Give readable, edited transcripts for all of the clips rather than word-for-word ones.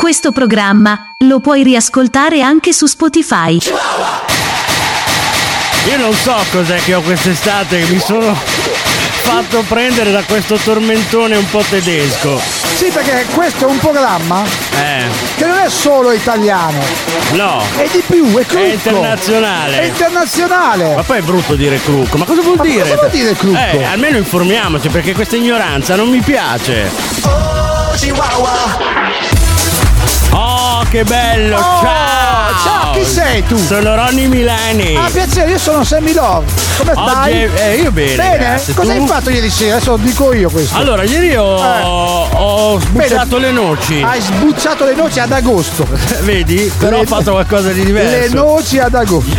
Questo programma lo puoi riascoltare anche su Spotify. Io non so cos'è che ho quest'estate, che mi sono fatto prendere da questo tormentone un po' tedesco. Sì, perché questo è un programma che non è solo italiano. No. È di più, è crucco. È internazionale. È internazionale. Ma poi è brutto dire crucco. Ma cosa vuol dire? Cosa vuol dire crucco? Almeno informiamoci, perché questa ignoranza non mi piace. Oh, Chihuahua. Oh, che bello! Ciao! Ciao, chi sei tu? Sono Ronny Milani. Ah, piacere, io sono Sammy Love. Come stai? Oggi io bene. Bene? Grazie. Cosa Tu? hai fatto ieri sera? Adesso lo dico io questo. Allora, ieri ho sbucciato le noci. Hai sbucciato le noci ad agosto. Vedi? Però ho fatto qualcosa di diverso. Le noci ad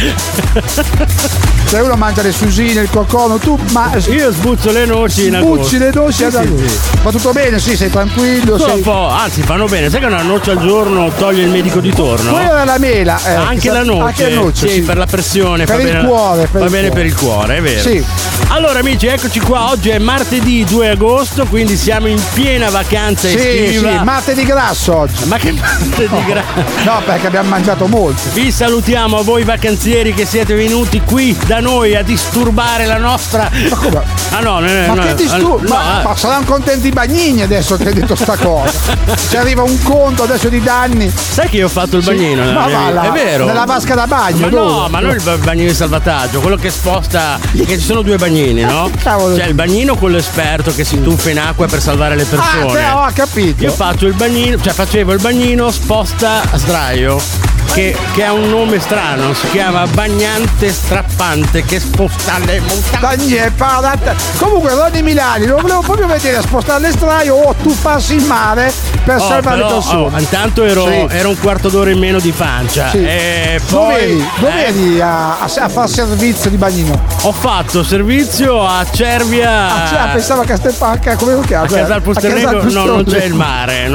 agosto. Se uno mangia le susine, il coccono, tu io sbuccio le noci in agosto. Sbucci le noci ad agosto. Sì. Va tutto bene, sì, sei tranquillo. Un po', anzi fanno bene. Sai che una noce al giorno toglie il medico di torno? Quella è la mela. Anche la noce. Anche la noce, sì, per la pressione. Per fa il bene, cuore. Va bene per il cuore, è vero. Sì. Allora amici, eccoci qua. Oggi è martedì 2 agosto, quindi siamo in piena vacanza estiva. Sì, martedì grasso oggi. Ma che martedì grasso? No, perché abbiamo mangiato molto. Vi salutiamo a voi vacanzieri che siete venuti qui da noi a disturbare la nostra. Ma come? Ah no, Che disturbo? Ma saranno contenti i bagnini adesso che hai detto sta cosa. Ci arriva un conto adesso di danni. Sai che io ho fatto il bagnino? Ma va là, è vero. nella vasca da bagno. Ma dove? no, ma non il bagnino di salvataggio, quello che sposta. Perché ci sono due bagnini, no? Cavolo. C'è il bagnino, quello esperto che si tuffa in acqua per salvare le persone. Ho capito. Io faccio il bagnino, cioè facevo il bagnino sposta a sdraio. Che ha un nome strano, si chiama bagnante strappante che sposta le montagne. Comunque Ronny Milani lo volevo proprio vedere a spostare l'estraio o tuffarsi in mare per salvare le persone. Intanto ero un quarto d'ora in meno di pancia. Sì. E poi dove eri a fare servizio di bagnino? ho fatto servizio a Cervia. Pensavo a Castelpacca, come lo chiama? A Casal Pusternego non c'è il mare,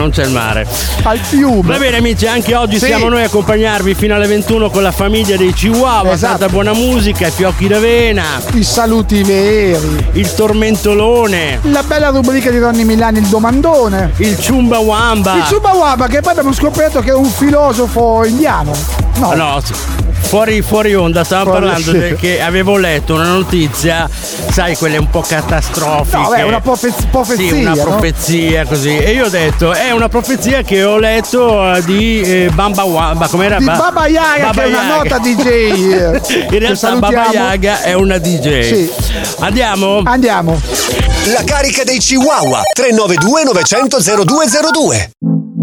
Al fiume. Va bene amici, anche oggi siamo noi a accompagnarvi fino alle 21 con la famiglia dei Chihuahua, tanta buona musica, i fiocchi d'avena, i saluti veri, il tormentolone, la bella rubrica di Ronny Milani, il domandone, il Chumbawamba. Il Chumbawamba che poi abbiamo scoperto che è un filosofo indiano. No. Fuori onda, stavamo parlando che avevo letto una notizia, sai, quelle un po' catastrofiche. No, è una profezia. Sì, una profezia, no? Così. E io ho detto, è una profezia che ho letto di Bamba Wamba, com'era? Di Baba Yaga, che è una nota DJ. In realtà Baba Yaga è una DJ. Sì. Andiamo? Andiamo. La carica dei Chihuahua 392 900 0202.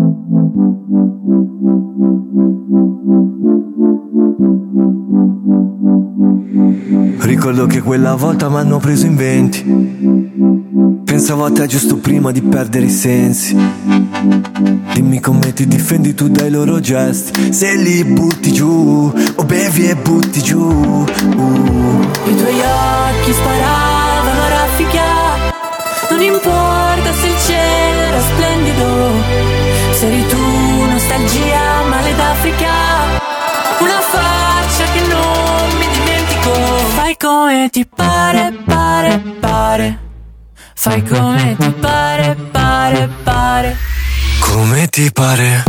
Ricordo che quella volta m'hanno preso in 20. Pensavo a te giusto prima di perdere i sensi. Dimmi come ti difendi tu dai loro gesti. Se li butti giù o bevi e butti giù. I tuoi occhi sparavano a raffica. Non importa se il cielo era splendido. Se eri tu nostalgia, male d'Africa. Una faccia che non mi dimentico. Fai come ti pare, pare, pare. Fai come ti pare, pare, pare. Come ti pare.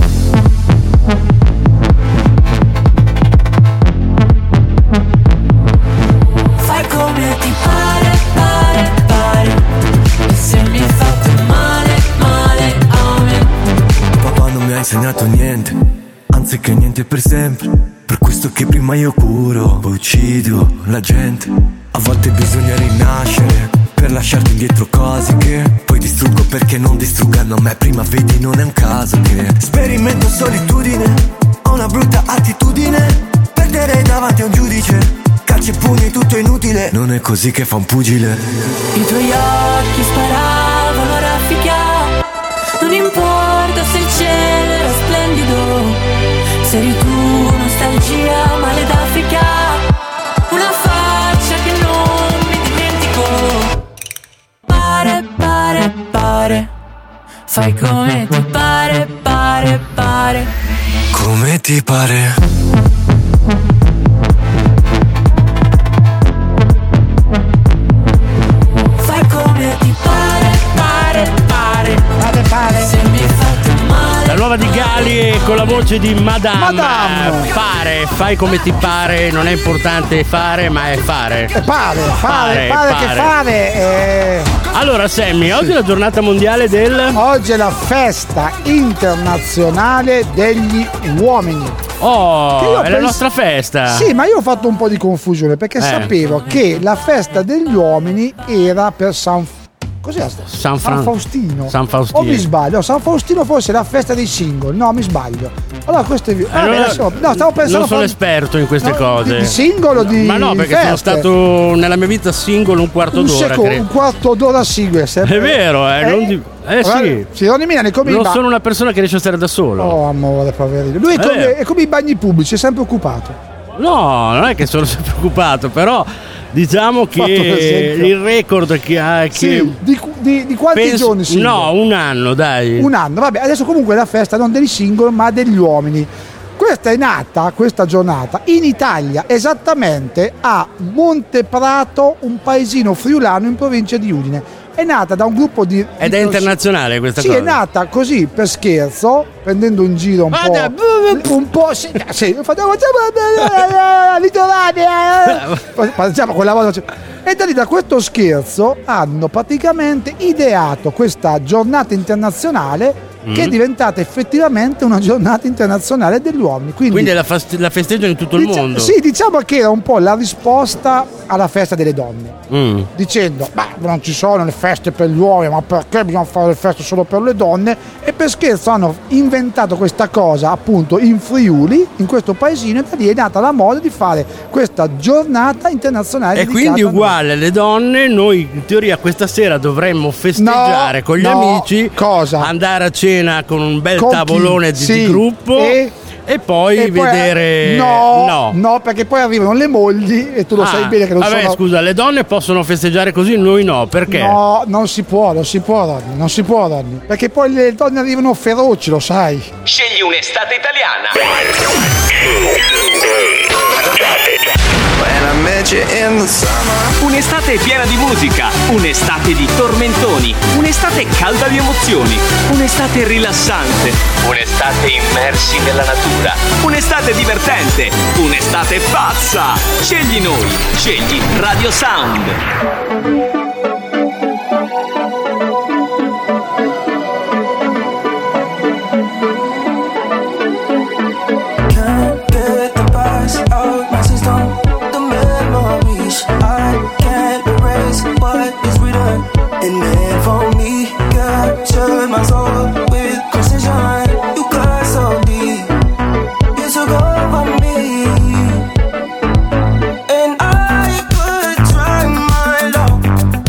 Fai come ti pare, pare, pare. E se mi hai fatto male, male a me. Papà non mi ha insegnato niente, anzi che niente per sempre. Per questo che prima io curo, poi uccido la gente. A volte bisogna rinascere per lasciarti indietro cose che poi distruggo perché non distruggano a me. Prima vedi non è un caso che sperimento solitudine, ho una brutta attitudine, perdere davanti a un giudice, calci e pugni tutto inutile, non è così che fa un pugile. I tuoi occhi sparavano a raffica. Non importa se il cielo era splendido. Se eri tu nostalgia, male d'Africa. Una faccia che non mi dimentico. Pare, pare, pare. Fai come ti pare, pare, pare. Come ti pare. Fai come ti pare, pare, pare. Pare. Se mi hai fatto male. La nuova di musicali e con la voce di Madame. Fai come ti pare, non è importante fare, ma è fare. Fare. Allora Sammy, oggi è la giornata mondiale del... Oggi è la festa internazionale degli uomini. Oh, è la nostra festa. Sì, ma io ho fatto un po' di confusione perché sapevo che la festa degli uomini era per San Faustino. O mi sbaglio? San Faustino forse è la festa dei single. No, mi sbaglio. Allora questo è stavo pensando. Non sono esperto in queste cose. Di singolo di ma no, perché feste. sono stato nella mia vita singolo un quarto d'ora. Un quarto d'ora single. È vero, sì. Non sono una persona che riesce a stare da solo. Oh amore, poverino. Lui è come i bagni pubblici, è sempre occupato. No, non è che sono sempre occupato, però diciamo che il record che ha di quanti giorni single? No, un anno, dai. Un anno, vabbè, adesso comunque è la festa non degli single ma degli uomini. Questa è nata, questa giornata, in Italia, esattamente a Monteprato, un paesino friulano in provincia di Udine. È nata da un gruppo di... Ed è internazionale questa cosa? Sì, è nata così per scherzo, prendendo in giro un po'. Sì, facciamo quella volta. E da questo scherzo hanno praticamente ideato questa giornata internazionale che è diventata effettivamente una giornata internazionale degli uomini. Quindi la festeggiano in tutto il mondo. Sì, diciamo che era un po' la risposta alla festa delle donne. Dicendo, non ci sono le feste per gli uomini, ma perché bisogna fare le feste solo per le donne? E per scherzo hanno inventato questa cosa appunto in Friuli, in questo paesino, e da lì è nata la moda di fare questa giornata internazionale. E quindi uguale alle donne, noi in teoria questa sera dovremmo festeggiare con gli amici, andare a cena con un bel tavolone di gruppo e poi vedere. No, perché poi arrivano le mogli e tu lo sai bene che non sono. Scusa, le donne possono festeggiare così, noi no, perché? No, non si può, Ronny, perché poi le donne arrivano feroci, lo sai. Scegli un'estate italiana. Un'estate piena di musica, un'estate di tormentoni, un'estate calda di emozioni, un'estate rilassante, un'estate immersi nella natura, un'estate divertente, un'estate pazza. Scegli noi, scegli Radio Sound. And then for me, girl, touch my soul with precision. You got so deep, you took over me. And I could try my luck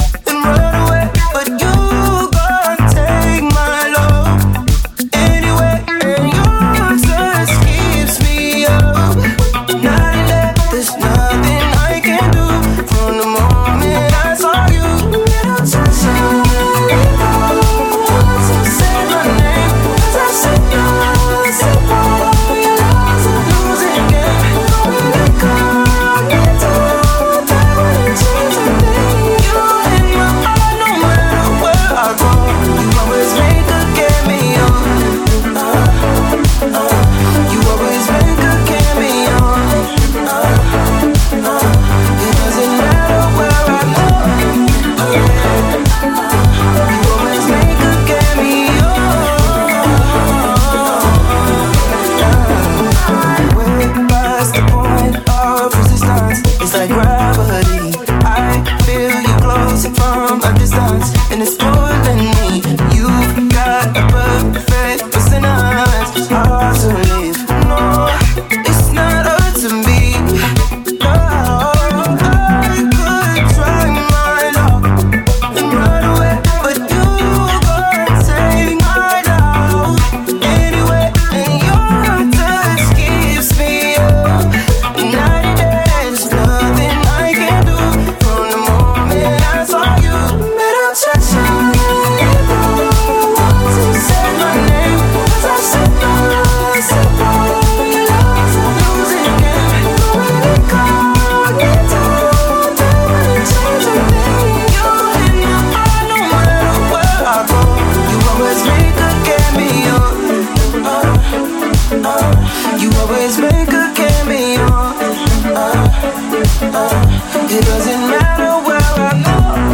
It doesn't matter where I go.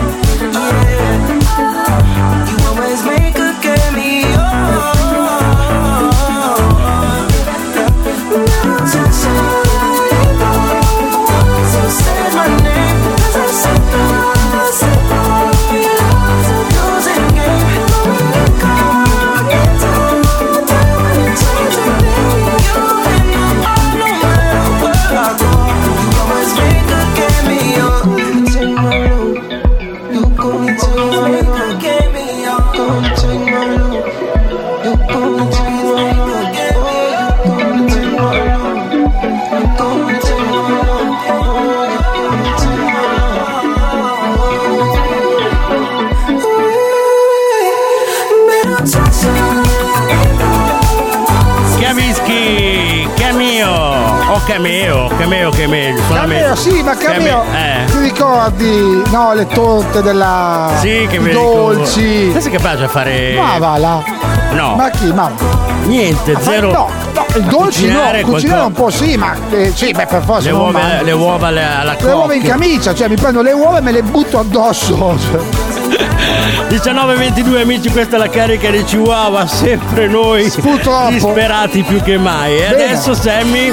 Yeah. You always make a cameo. So say my name, 'cause I said losing game. Can't get down, when it takes to be you and my heart, no matter where I go. You always make a cameo. Take my look, you gonna take my cameo. Gonna take my look, you gonna take my look. Cameo che è meglio. Cameo, sì, ma Cameo. Ti ricordi, no, le torte della. Sì, che i dolci. Sei capace a fare. Ma va là. No. Ma chi? Ma. Niente, zero. No, il dolce no, cucinare un po' sì, ma sì, beh, per forza. Le uova alla cocca. Le uova in camicia, cioè mi prendo le uova e me le butto addosso. 19:22 amici, questa è la carica di Chihuahua, sempre noi purtroppo disperati più che mai. E adesso Sammy,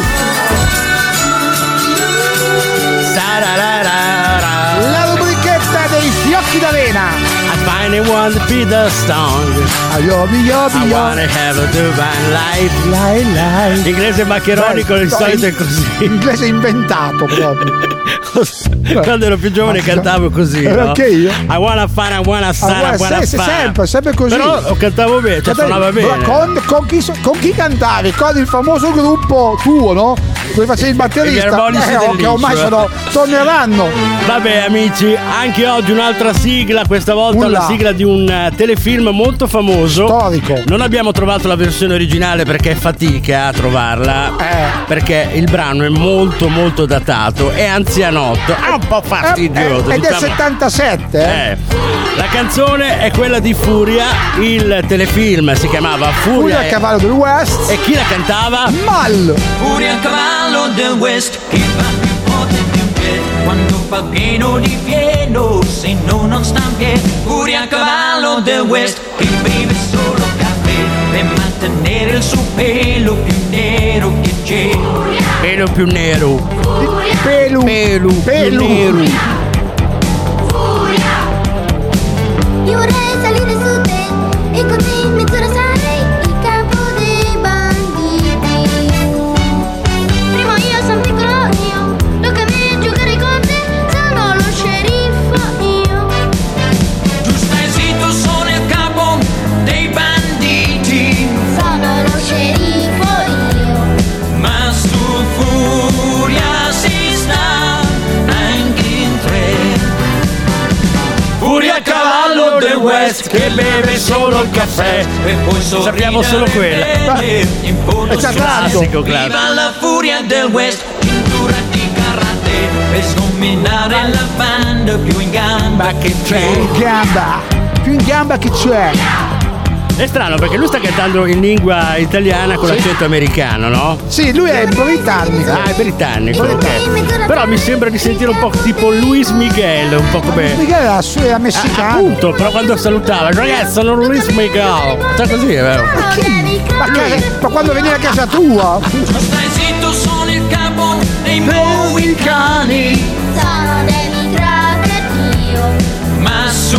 la rubrichetta dei fiocchi d'avena. I find it one to be the song. I wanna have a divine life. Inglese maccheronico, di solito è così. Inglese inventato proprio. Quando ero più giovane cantavo così, no? Anche io. I wanna fun, I wanna stare, I wanna fun. Sempre così. Però cantavo bene, cioè suonava bene. Con chi cantavi? Con il famoso gruppo tuo, no? Dove facevi il batterista. Che ormai torneranno. Vabbè amici, anche oggi un'altra sigla, questa volta la sigla di un telefilm molto famoso. Storico. Non abbiamo trovato la versione originale perché è fatica a trovarla. Perché il brano è molto molto datato, è anzianotto, è un po' fastidioso. È del 77. La canzone è quella di Furia, il telefilm si chiamava Furia a cavallo del West. E chi la cantava? Mal. Furia a cavallo del West, che va più forte di un jet, quando fa pieno di pieno, se no non sta in piedi. Furia a cavallo del West, che beve solo caffè, per mantenere il suo pelo più nero che c'è. Pelo più nero. Pelo più nero. Io vorrei salire su te e con te in mezz'ora sarei il capo dei banditi. Prima io sono piccolo io, tocca a me giocare con te, sono lo sceriffo io. Tu stai zitto, sono il capo dei banditi. Sono lo sceriffo io. Ma su Furia si sta anche in tre. Furia a cavallo del West, che beve solo il caffè e poi sappiamo solo quella. È classico. Viva la furia del West, cintura di karate, per scombinare la banda più in gamba che c'è. Più in gamba che c'è. È strano perché lui sta cantando in lingua italiana con l'accento americano, no? Sì, lui è britannico. È britannico, ok. Però mi sembra di sentire un po' tipo Luis Miguel, un po' come. Miguel è messicano. Appunto, però quando salutava, ragazzi, sono Luis Miguel. Sta così, è vero? Ma quando veniva a casa tua? Stai zitto, sono il capo dei mohicani. Sono Danny Crocker io. Ma su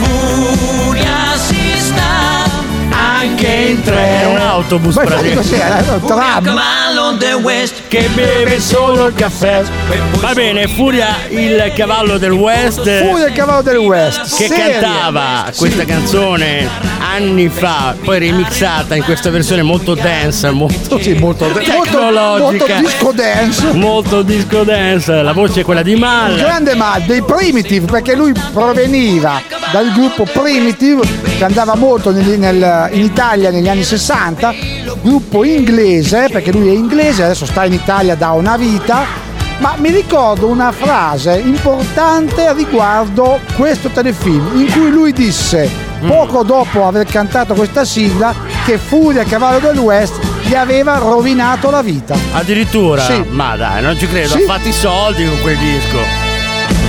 Furia si sta anche in tre. È un autobus praticamente. Furia a cavallo del West, che beve solo il caffè. Va bene, Furia il cavallo del West. Furia il cavallo del West. Che cantava questa canzone anni fa, poi remixata in questa versione molto dance, molto tecnologica, molto disco dance. La voce è quella di Mal, il grande Mal dei Primitive, perché lui proveniva dal gruppo Primitive che andava molto in Italia negli anni 60, gruppo inglese, perché lui è inglese, adesso sta in Italia da una vita. Ma mi ricordo una frase importante riguardo questo telefilm, in cui lui disse, poco dopo aver cantato questa sigla, che Furia a cavallo del West gli aveva rovinato la vita. Addirittura? Sì. Ma dai, non ci credo, sì. Ha fatto i soldi con quel disco.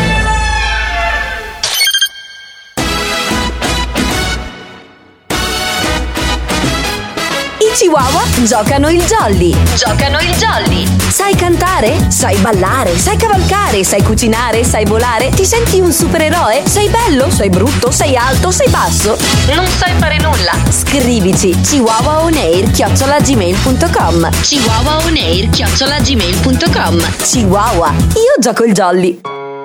Chihuahua giocano il jolly. Giocano il jolly. Sai cantare? Sai ballare? Sai cavalcare? Sai cucinare? Sai volare? Ti senti un supereroe? Sei bello? Sei brutto? Sei alto? Sei basso? Non sai fare nulla? Scrivici chihuahuaonair@gmail.com. chihuahuaonair@gmail.com. Chihuahua, io gioco il jolly.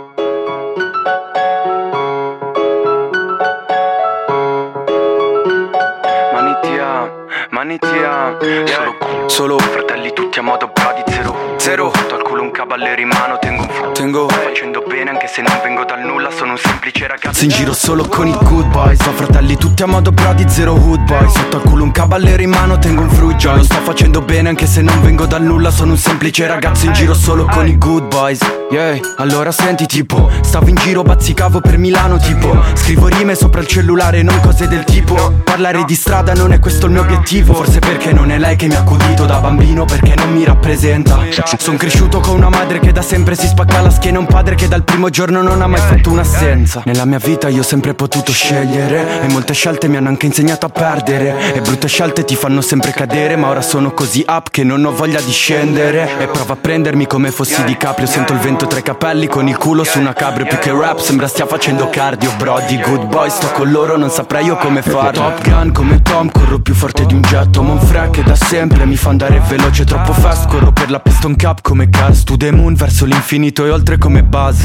Manitia, solo fratelli tutti a modo bradi, zero tutto al culo un cavaliere in mano, tengo sto facendo bene anche se non vengo dal nulla, sono un semplice ragazzo in giro solo con i good boys. Sto fratelli tutti a modo bradi, zero hood boy, sotto al culo un cavaliere in mano, tengo un fruit joy. Sto facendo bene anche se non vengo dal nulla, sono un semplice ragazzo in giro solo con i good boys. Yeah, allora senti tipo, stavo in giro bazzicavo per Milano tipo, scrivo rime sopra il cellulare non cose del tipo, parlare di strada non è questo il mio obiettivo, forse perché non è lei che mi ha accudito da bambino, perché non mi rappresenta. Son cresciuto con una madre che da sempre si spacca la schiena, un padre che dal primo giorno non ha mai fatto un'assenza. Nella mia vita io ho sempre potuto scegliere e molte scelte mi hanno anche insegnato a perdere, e brutte scelte ti fanno sempre cadere, ma ora sono così up che non ho voglia di scendere, e provo a prendermi come fossi DiCaprio, sento il vento tra i capelli con il culo su una cabrio, più che rap sembra stia facendo cardio. Brody good boy, sto con loro non saprei io come farlo. Top Gun come Tom, corro più forte di un jet, Mon Frère che da sempre mi fa andare veloce, troppo fast, corro per la piston cap come Gas, to the moon verso l'infinito e oltre come Buzz.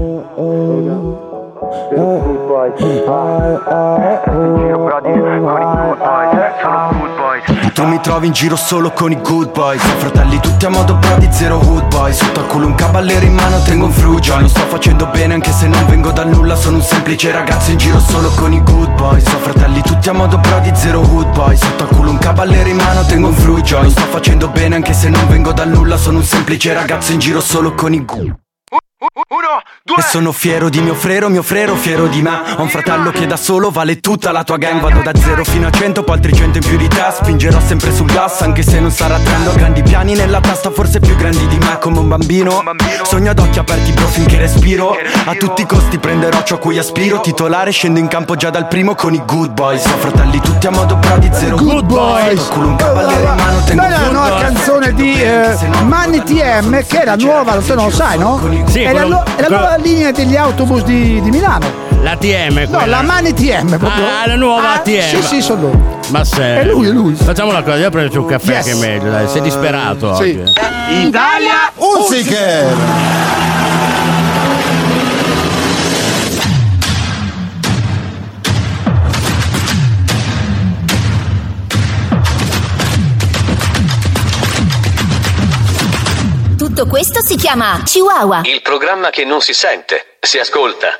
Tu mi trovi in giro solo con i good boys, fratelli tutti a modo bradi, zero hood boy, sotto al culo un cavaliere in mano, tengo un fruit joy. Non sto facendo bene anche se non vengo dal nulla, sono un semplice ragazzo in giro solo con i good boys. So fratelli tutti a modo bradi, zero hood boy, sotto al culo un cavaliere in mano, tengo un fruit joy. Non sto facendo bene anche se non vengo dal nulla, sono un semplice ragazzo in giro solo con i good. E sono fiero di mio frero fiero di me. Ho un fratello che da solo vale tutta la tua gang. Vado da 0 fino a 100, poi altri 100 in più di te. Spingerò sempre sul gas anche se non sarà trend. Ho grandi piani nella testa, forse più grandi di me. Come un bambino sogno ad occhi aperti bro finché respiro. A tutti i costi prenderò ciò a cui aspiro. Titolare scendo in campo già dal primo con i good boys. Ho fratelli tutti a modo bradi, zero good boys. Culo un cavaliere in mano, tengo quella è la nuova canzone di Mani TM, che è la nuova, se non lo sai, no? Sì, è la nuova linea degli autobus di Milano. La TM, quella. No, la Mani TM proprio. Ah, la nuova ATM. Sì, sono loro. Ma se È lui. Facciamo una cosa, io prendo un caffè che è meglio, dai, sei disperato oggi. Italia Unziker. Tutto questo si chiama Chihuahua. Il programma che non si sente, si ascolta.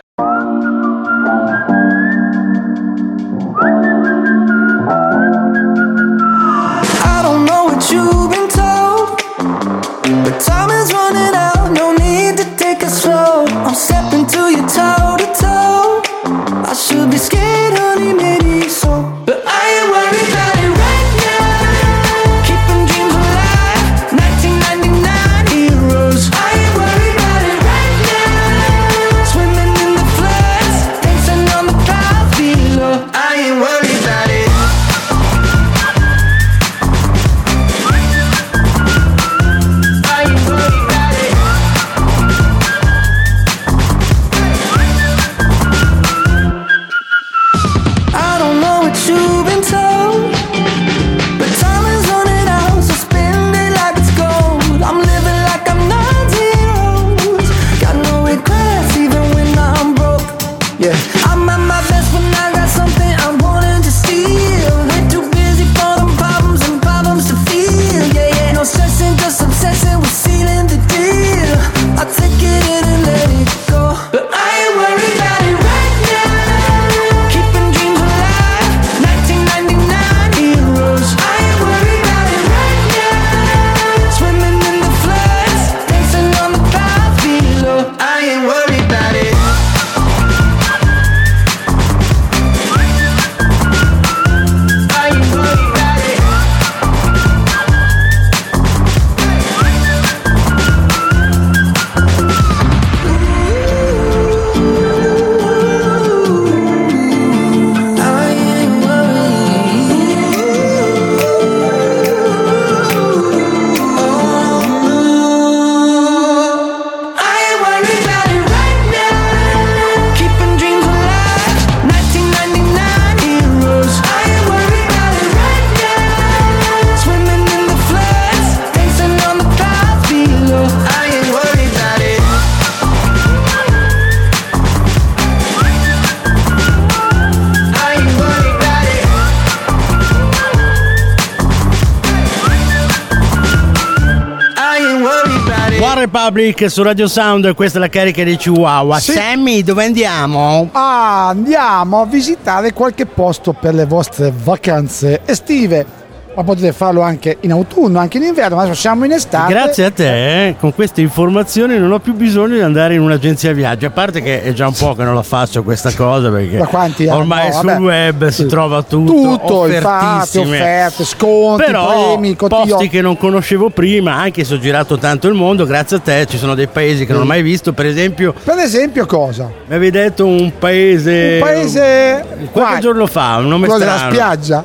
I don't know what you've been told, but time is running out, no need to take it slow. I'm stepping to you toe to toe. I should be scared, honey, maybe so, but I ain't worried about it right now. Keeping dreams alive, 1999 heroes. I ain't worried about it right now. Swimming in the One Republic su Radio Sound, questa è la carica dei Chihuahua. Sì. Sammy, dove andiamo? Andiamo a visitare qualche posto per le vostre vacanze estive. Ma potete farlo anche in autunno, anche in inverno, ma adesso siamo in estate. Grazie a te, con queste informazioni non ho più bisogno di andare in un'agenzia viaggio, a parte che è già un po' che non la faccio questa cosa, perché da quanti ormai sul web si trova tutto infatti, offerte, sconti, però premi, posti che non conoscevo prima, anche se ho girato tanto il mondo, grazie a te ci sono dei paesi che non ho mai visto, per esempio cosa? Mi avevi detto un paese qualche giorno fa, un nome quello strano. della spiaggia?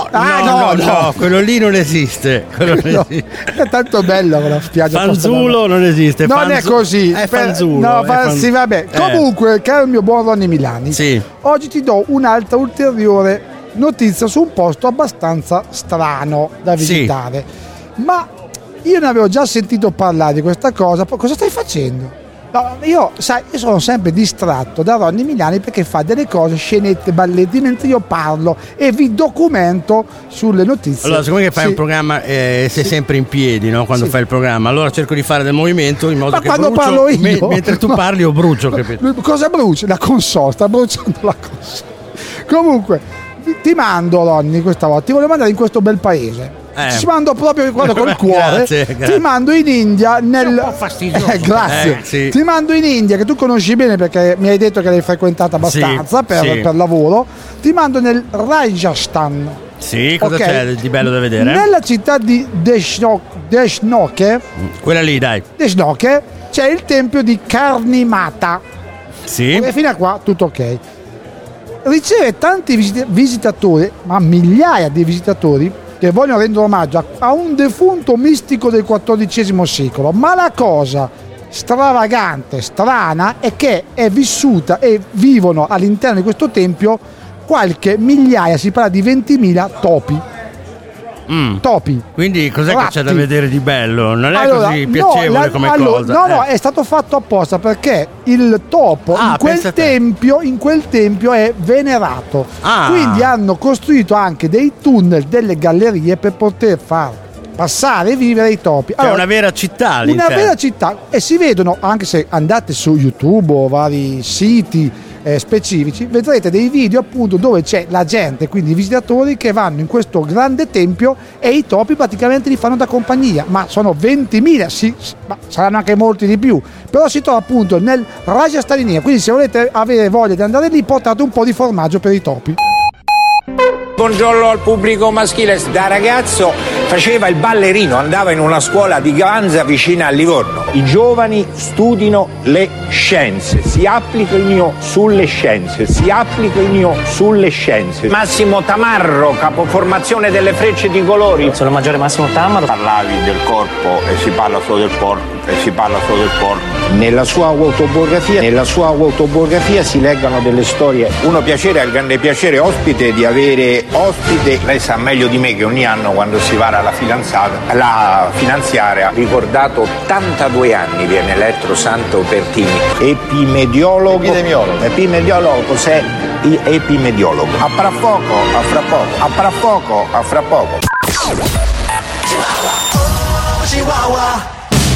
No, quello lì non esiste. È tanto bello quella spiaggia. Fanzulo non esiste. Non è così. È Fanzulo. Sì, vabbè. Comunque, caro mio buon Ronny Milani, sì. Oggi ti do un'altra ulteriore notizia su un posto abbastanza strano da visitare. Sì. Ma io ne avevo già sentito parlare di questa cosa. Cosa stai facendo? No, io sono sempre distratto da Ronny Milani perché fa delle cose, scenette, balletti, mentre io parlo e vi documento sulle notizie. Allora, siccome che fai un programma, sei sempre in piedi, no? Quando fai il programma, allora cerco di fare del movimento in modo che quando brucio, parlo io, mentre tu parli io brucio, capito? Cosa bruci? La console, sta bruciando la console. Comunque, ti mando, Ronny, questa volta, ti voglio mandare in questo bel paese. Ci mando proprio col cuore. Grazie. Ti mando in India nel. È un po' fastidioso. Grazie. Sì. Ti mando in India, che tu conosci bene perché mi hai detto che l'hai frequentata abbastanza per lavoro. Ti mando nel Rajasthan. Sì, cosa c'è di bello da vedere? Nella città di Deshnoke. Quella lì, dai. Deshnoke c'è il tempio di Karni Mata. Sì. E fino a qua tutto ok. Riceve tanti visitatori, ma migliaia di visitatori, che vogliono rendere omaggio a un defunto mistico del XIV secolo. Ma la cosa stravagante, strana, è che è vissuta e vivono all'interno di questo tempio qualche migliaia, si parla di 20.000 topi. Topi. Quindi cos'è ratti. Che c'è da vedere di bello? Non è così piacevole come cosa? No, è stato fatto apposta perché il topo in quel tempio è venerato. Quindi hanno costruito anche dei tunnel, delle gallerie per poter far passare e vivere i topi. C'è una vera città lì. Una vera città, e si vedono, anche se andate su YouTube o vari siti specifici, vedrete dei video appunto dove c'è la gente, quindi i visitatori che vanno in questo grande tempio e i topi praticamente li fanno da compagnia, ma sono 20.000, ma saranno anche molti di più, però si trova appunto nel Rajasthan, quindi se volete avere voglia di andare lì portate un po' di formaggio per i topi. Buongiorno al pubblico maschile. Da ragazzo faceva il ballerino, andava in una scuola di Ganza vicina a Livorno. I giovani studino le scienze, si applichino sulle scienze, Massimo Tamarro, capoformazione delle Frecce di Colori. Sono il maggiore Massimo Tamarro. Parlavi del corpo e si parla solo del porco. Nella sua autobiografia si leggono delle storie. Uno piacere, al grande piacere ospite di avere ospite. Lei sa meglio di me che ogni anno quando si vara la finanziaria, ricordato 82 anni, viene eletto Santo Pertini, epidemiologo. Cos'è epidemiologo? A fra poco. Chihuahua.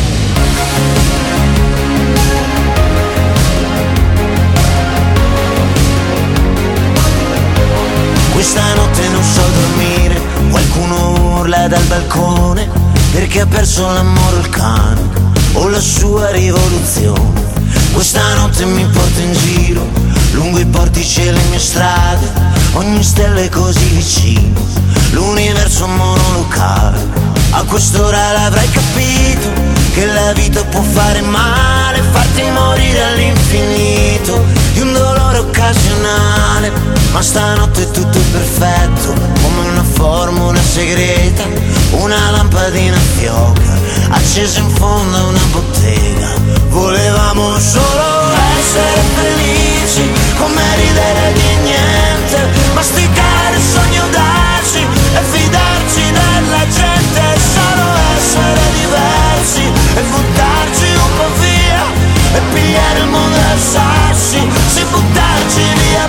Questa notte non so dormire, qualcuno urla dal balcone perché ha perso l'amore o il cane o la sua rivoluzione. Questa notte mi porto in giro, lungo i portici e le mie strade, ogni stella è così vicino, l'universo monolocale. A quest'ora l'avrai capito, che la vita può fare male, farti morire all'infinito di un dolore occasionale. Ma stanotte è tutto perfetto, come una formula segreta, una lampadina fioca, accesa in fondo a una bottega. Volevamo solo essere felici, come ridere di niente, masticare il sogno audaci e fidarci della gente. Solo essere diversi e buttarci un po' via e pigliare il mondo a sassi, sì, buttarci via.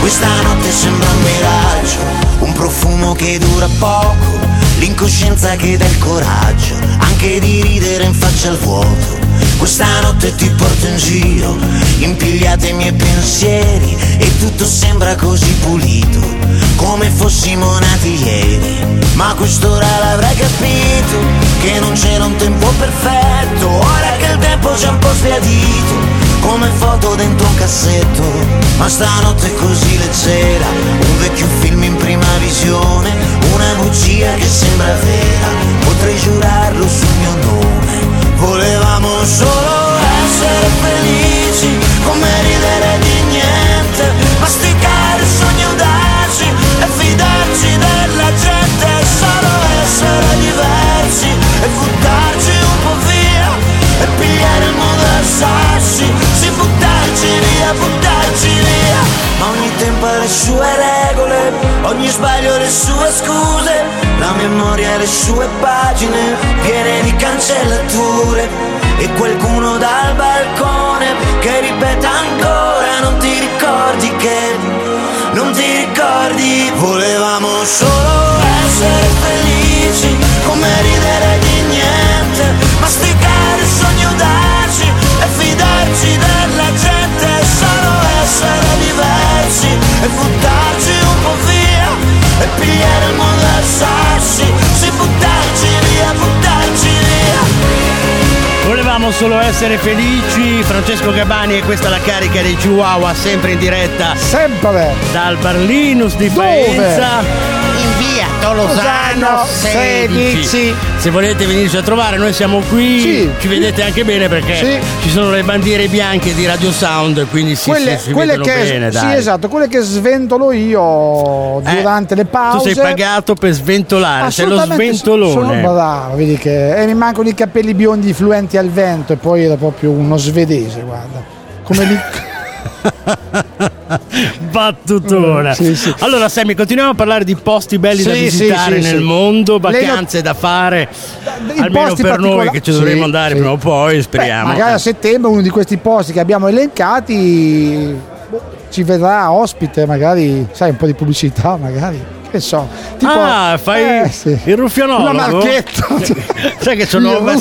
Questa notte sembra un miraggio, un profumo che dura poco, l'incoscienza che dà il coraggio anche di ridere in faccia al vuoto. Questa notte ti porto in giro, impigliate i miei pensieri e tutto sembra così pulito, come fossimo nati ieri. Ma a quest'ora l'avrai capito, che non c'era un tempo perfetto, ora che il tempo c'è un po' sbiadito, come foto dentro un cassetto. Ma stanotte è così leggera, un vecchio film in prima visione, una bugia che sembra vera, potrei giurarlo sul mio nome. Volevamo solo essere felici, come ridere di niente, masticare sogni audaci e fidarci della gente, solo essere diversi e buttarci un po' via e pigliare il mondo a sassi, sì, buttarci via, ma ogni tempo ha le sue regole, ogni sbaglio le sue scuse, la memoria le sue pagine piene di cancellature e qualcuno dal balcone che ripete ancora: non ti ricordi che, non ti ricordi. Volevamo solo essere felici, come ridere di niente, masticare sogni audaci e fidarci della gente, solo essere diversi e buttarci un po' via e pigliare il mondo a sassi, sì, buttarci via, buttarci via. Volevamo solo essere felici. Francesco Gabani, e questa è la carica dei Chihuahua, sempre in diretta, sempre dal Bar Linus di Faenza, in via Tolosano 16. Se volete venirci a trovare, noi siamo qui, sì. Ci vedete anche bene perché sì. Ci sono le bandiere bianche di Radio Sound, quindi si vedono bene, dai. Sì, esatto, quelle che sventolo io durante le pause. Tu sei pagato per sventolare, sei lo sventolone. Sono bravo, vedi che mi mancano i capelli biondi fluenti al vento e poi era proprio uno svedese, guarda. Come lì. Battutona. Sì. Allora Sammy, continuiamo a parlare di posti belli da visitare nel mondo, vacanze da fare, almeno per noi che ci dovremo andare prima o poi, speriamo. Magari a settembre uno di questi posti che abbiamo elencati ci vedrà ospite, magari sai, un po' di pubblicità magari. So, tipo, fai il ruffianologo? Una marchetta. Sai che c'è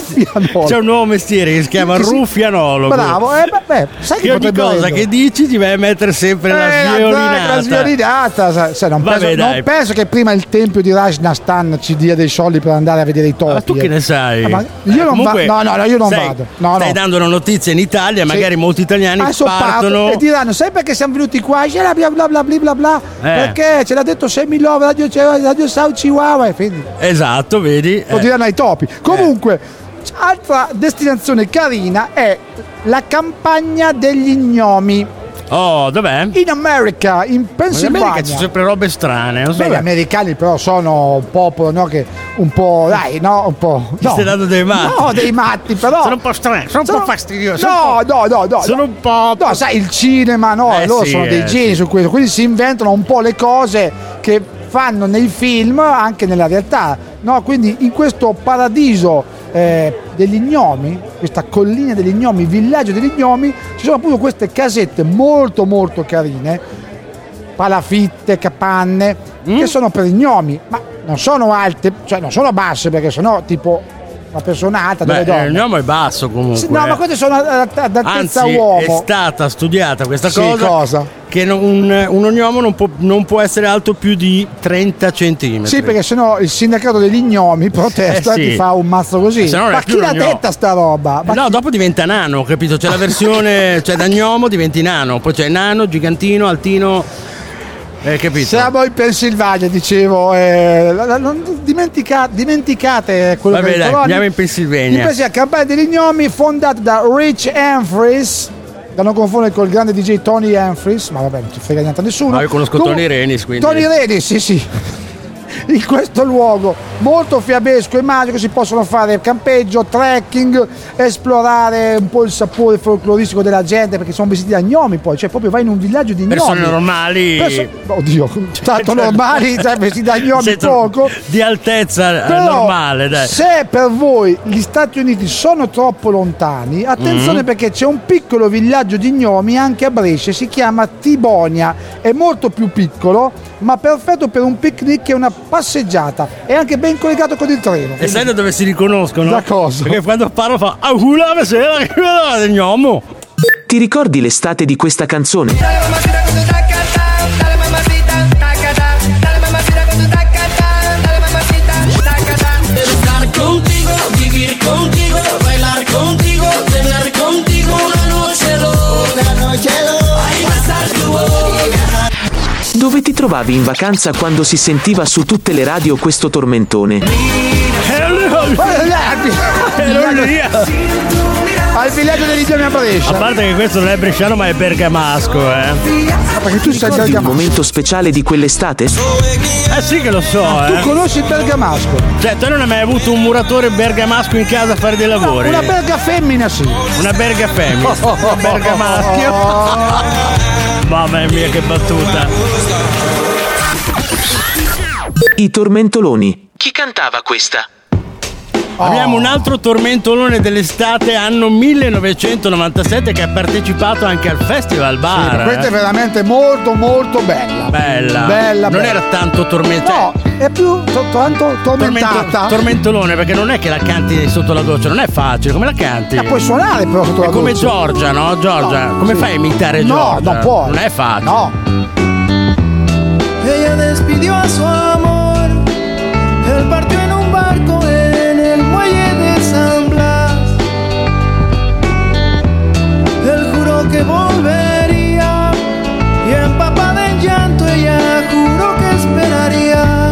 un nuovo mestiere che si chiama ruffianologo. Bravo, sai che ogni cosa che dici ti vai a mettere sempre la sviolinata. Non penso che prima il tempio di Rajasthan ci dia dei soldi per andare a vedere i topi. Ma tu che ne sai? Io non vado. Stai dando una notizia in Italia, magari molti italiani partono e diranno: sai perché siamo venuti qua? Bla bla, perché ce l'ha detto Sammy Love, Radio Sound Chihuahua, esatto, vedi? Lo diranno ai topi. Comunque, altra destinazione carina è la campagna degli gnomi. Oh, dov'è? In America, in Pennsylvania. In America c'è sempre robe strane. Gli americani però sono un popolo, no? Che un po', dai, no? Un po'. Ti stai dando dei matti? No, dei matti, però. Sono un po' strani, sono un po' fastidiosi. No. Sono un po'. No, sai, il cinema, no? Loro sono dei geni su questo. Quindi si inventano un po' le cose che fanno nei film anche nella realtà, no? Quindi in questo paradiso degli gnomi, questa collina degli gnomi, villaggio degli gnomi, ci sono appunto queste casette molto molto carine, palafitte, capanne, che sono per i gnomi, ma non sono alte, cioè non sono basse, perché sennò tipo una persona alta delle donne. Il gnomo è basso comunque. No, ma queste sono ad altezza uomo. È stata studiata questa cosa. Che uno gnomo non può essere alto più di 30 centimetri. Sì, perché sennò il sindacato degli gnomi protesta e ti fa un mazzo così. Ma chi l'ha detta sta roba? No, dopo diventa nano, capito? C'è la versione, cioè da gnomo diventi nano, poi c'è nano, gigantino, altino. Capito? Siamo in Pennsylvania, dicevo. Non dimenticate quello che dai, andiamo in Pennsylvania. La campagna degli gnomi fondata da Rich Humphries, da non confondere col grande DJ Tony Humphries, ma vabbè, non ci frega niente a nessuno. Io conosco Tony Renis, quindi. Tony Renis, sì. in questo luogo molto fiabesco e magico si possono fare campeggio, trekking, esplorare un po' il sapore folcloristico della gente, perché sono vestiti da gnomi, poi cioè proprio vai in un villaggio di gnomi. Persone normali. Oddio, tanto normali, cioè, vestiti da gnomi poco. Di altezza. Però, normale, dai. Se per voi gli Stati Uniti sono troppo lontani, attenzione perché c'è un piccolo villaggio di gnomi anche a Brescia, si chiama Tibonia, è molto più piccolo ma perfetto per un picnic e una passeggiata, è anche ben collegato con il treno. E sai da dove si riconoscono? Da cosa? Perché quando parlo fa sera che gnomo. Ti ricordi l'estate di questa canzone? Contigo, vivir contigo, bailar contigo, tener contigo una noche loca, ay, besar tu boca. Dove ti trovavi in vacanza quando si sentiva su tutte le radio questo tormentone? Al villaggio degli gnomi a Brescia. A parte che questo non è bresciano ma è bergamasco, perché tu sei il momento speciale di quell'estate? Sì che lo so, Tu conosci il bergamasco? Cioè, tu non hai mai avuto un muratore bergamasco in casa a fare dei lavori? Una berga femmina, sì. Una berga femmina. Un bergamaschio. Mamma mia, che battuta. I tormentoloni. Chi cantava questa? Abbiamo un altro tormentolone dell'estate anno 1997 che ha partecipato anche al Festival Bar. Sì, questa è veramente molto molto bella. Bella. Non era tanto tormentolone. No, è più tanto tormentata. Tormentolone, perché non è che la canti sotto la doccia, non è facile. Come la canti? La puoi suonare però sotto la doccia. È come Giorgia, no? Giorgia, come fai a imitare Giorgia? No, non puoi. Non è facile. No. Ella despidió a su amor, él partió en un barco en el muelle de San Blas. Él juró que volvería y empapada en llanto ella juró que esperaría.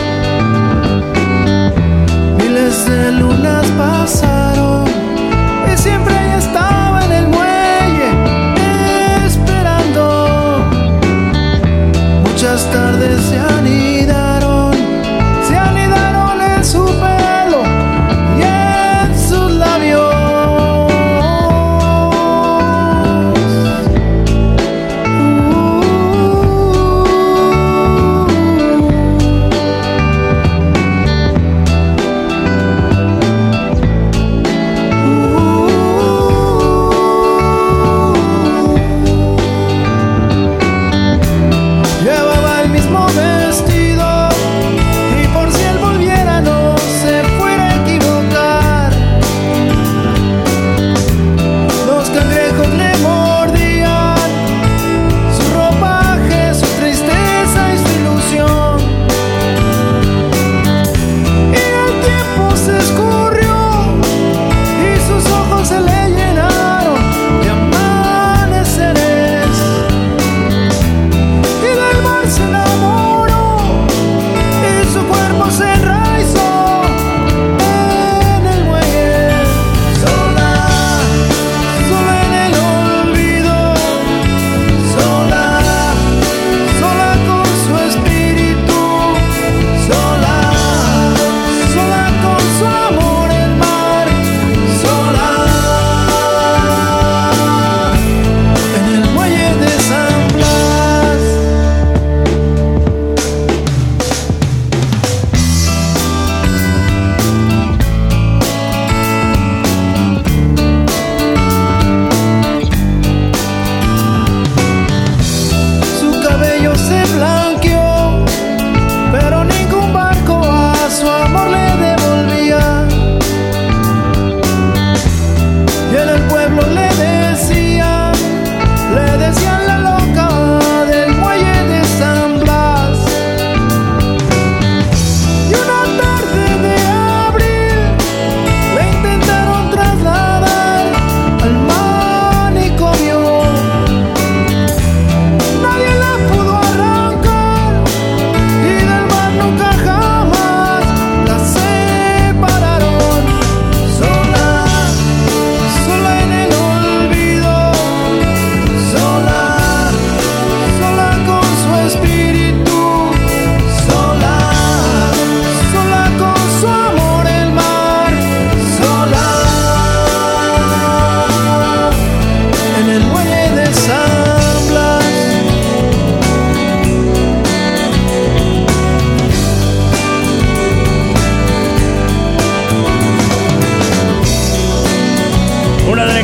Miles de lunas pasaron y siempre ella estaba en el muelle esperando. Muchas tardes se anidaron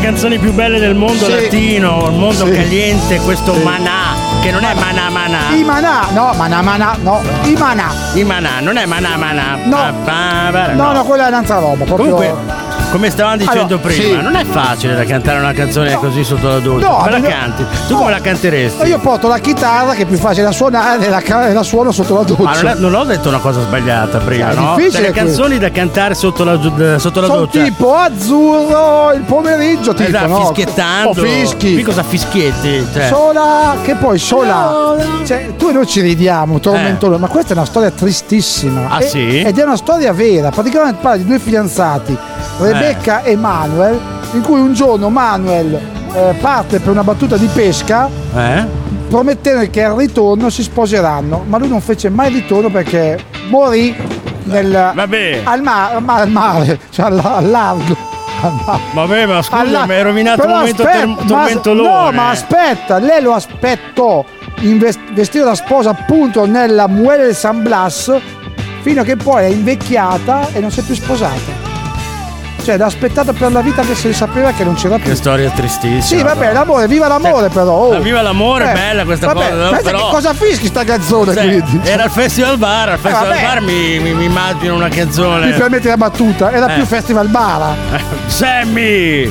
canzoni più belle del mondo latino, il mondo caliente, questo Maná, che non è Maná. I Maná, no, i Maná, non è Maná. No, quella è un'altra roba. Proprio... Comunque, come stavamo dicendo prima, non è facile da cantare una canzone così sotto la doccia. Come la canti? Tu come la canteresti? Io porto la chitarra che è più facile da suonare e la suono sotto la doccia. Ma non ho detto una cosa sbagliata prima, no? Difficile. Delle canzoni da cantare sotto la doccia. Tipo azzurro il pomeriggio, tipo, esatto, no? fischiettando. O fischi. Qui cosa fischietti? Cioè. Sola, che poi sola. Cioè, tu e noi ci ridiamo, tormentone, ma questa è una storia tristissima. Ah, sì? Ed è una storia vera. Praticamente parla di due fidanzati, Rebecca e Manuel, in cui un giorno Manuel parte per una battuta di pesca, promettendo che al ritorno si sposeranno, ma lui non fece mai ritorno perché morì al mare, cioè al largo. Vabbè, ma scusa, mi hai rovinato un momento tormentolone. No, ma aspetta, lei lo aspettò vestito da sposa appunto nella Muelle del San Blas, fino a che poi è invecchiata e non si è più sposata. Cioè, l'ha aspettato per la vita, che se sapeva che non c'era più. Che storia tristissima. Sì, vabbè, l'amore, viva l'amore, però. Viva l'amore, bella questa cosa. Però... che cosa fischi sta canzone, quindi? Era al Festival Bar. Al Festival Bar mi immagino una canzone. Mi permetti la battuta? Era più Festival Bar. Sammy!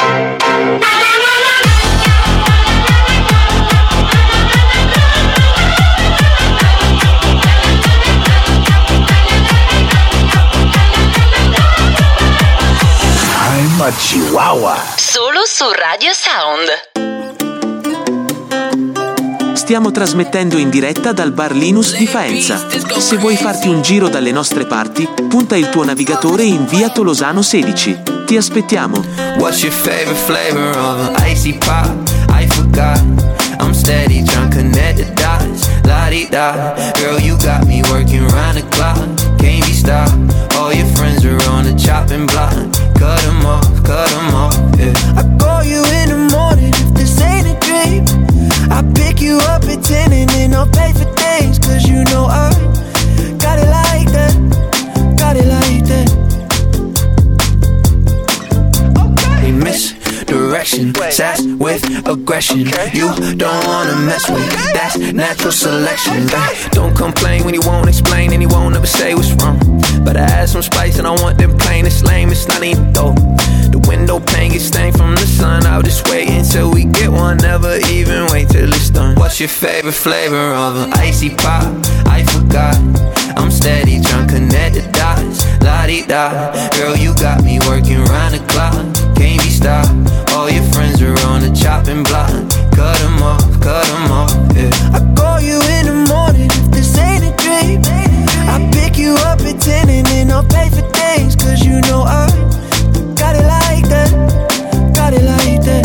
Chihuahua. Solo su Radio Sound. Stiamo trasmettendo in diretta dal bar Linus di Faenza. Se vuoi farti un giro dalle nostre parti, punta il tuo navigatore in via Tolosano 16. Ti aspettiamo. What's your favorite flavor of an icy pop? I forgot. I'm steady trying to connect the dots. La-di-da. Girl, you got me working round the clock. Can't be stopped. All your friends are on the chopping block. Cut them off, yeah. I call you in the morning if this ain't a dream. I pick you up at 10 and then I'll pay for things. Cause you know I got it like that. Got it like that. Okay. Misdirection, sass with aggression. You don't wanna mess with, that's natural selection. Don't complain when you won't explain and you won't ever say what's wrong. But I add some spice and I want them plain. It's lame, it's not even dope. The window pane gets stained from the sun. I'll just wait until we get one. Never even wait till it's done. What's your favorite flavor of an icy pop? I forgot. I'm steady trying to connect the dots. La-di-da. Girl, you got me working round the clock. Can't be stopped. All your friends are on the chopping block. Cut them off, yeah. I call you in the morning if this ain't a dream. I pick you up at 10 and then I'll pay for things. Cause you know I got it like that. Got it like that.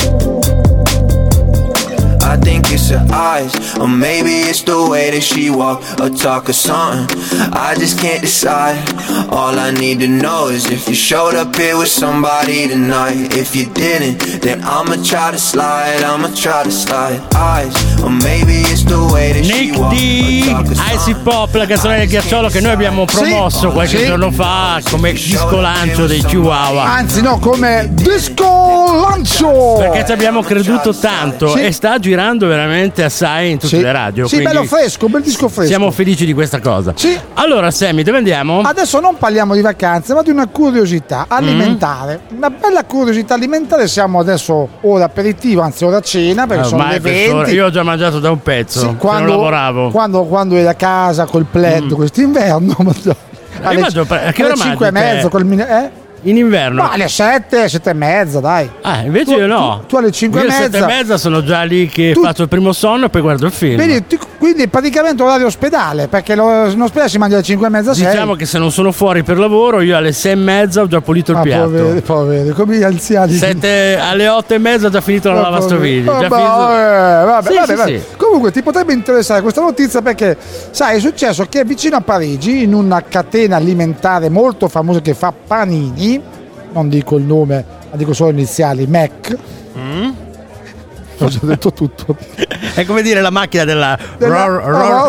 I think it's her eyes, or maybe it's the way that she walk or talk or something. I just can't decide. All I need to know is if you showed up here with somebody tonight. If you didn't, then I'ma try to slide. Eyes, or maybe it's the way that she walk or talk or something. Icy Pop, la canzone del ghiacciolo che noi abbiamo promosso qualche giorno fa come disco lancio dei Chihuahua. Anzi no, come disco lancio, perché ci abbiamo creduto tanto e sta girando veramente assai in tutte le radio. Sì, bello fresco, bel disco fresco. Siamo felici di questa cosa. Sì. Allora Sammy, dove andiamo? Adesso non parliamo di vacanze, ma di una curiosità alimentare. Una bella curiosità alimentare. Siamo adesso ora aperitivo, anzi ora cena, perché sono le 20. Io ho già mangiato da un pezzo, sì, quando non lavoravo. Quando eri a casa col plaid quest'inverno, alle 5:30 col in inverno? No, alle 7:30, dai. Invece io no. Tu alle 5:30. 7:30 sono già lì che faccio il primo sonno e poi guardo il film. Quindi praticamente orario ospedale, perché in ospedale si mangia alle 5:30. Diciamo che se non sono fuori per lavoro, io alle 6:30 ho già pulito il piatto. Poveri, come gli anziani. Alle 8:30 ho già finito la lavastoviglie. Vabbè. Sì. Comunque ti potrebbe interessare questa notizia perché, sai, è successo che vicino a Parigi, in una catena alimentare molto famosa che fa panini, non dico il nome, ma dico solo iniziali, Mac. Ho già detto tutto. È come dire la macchina della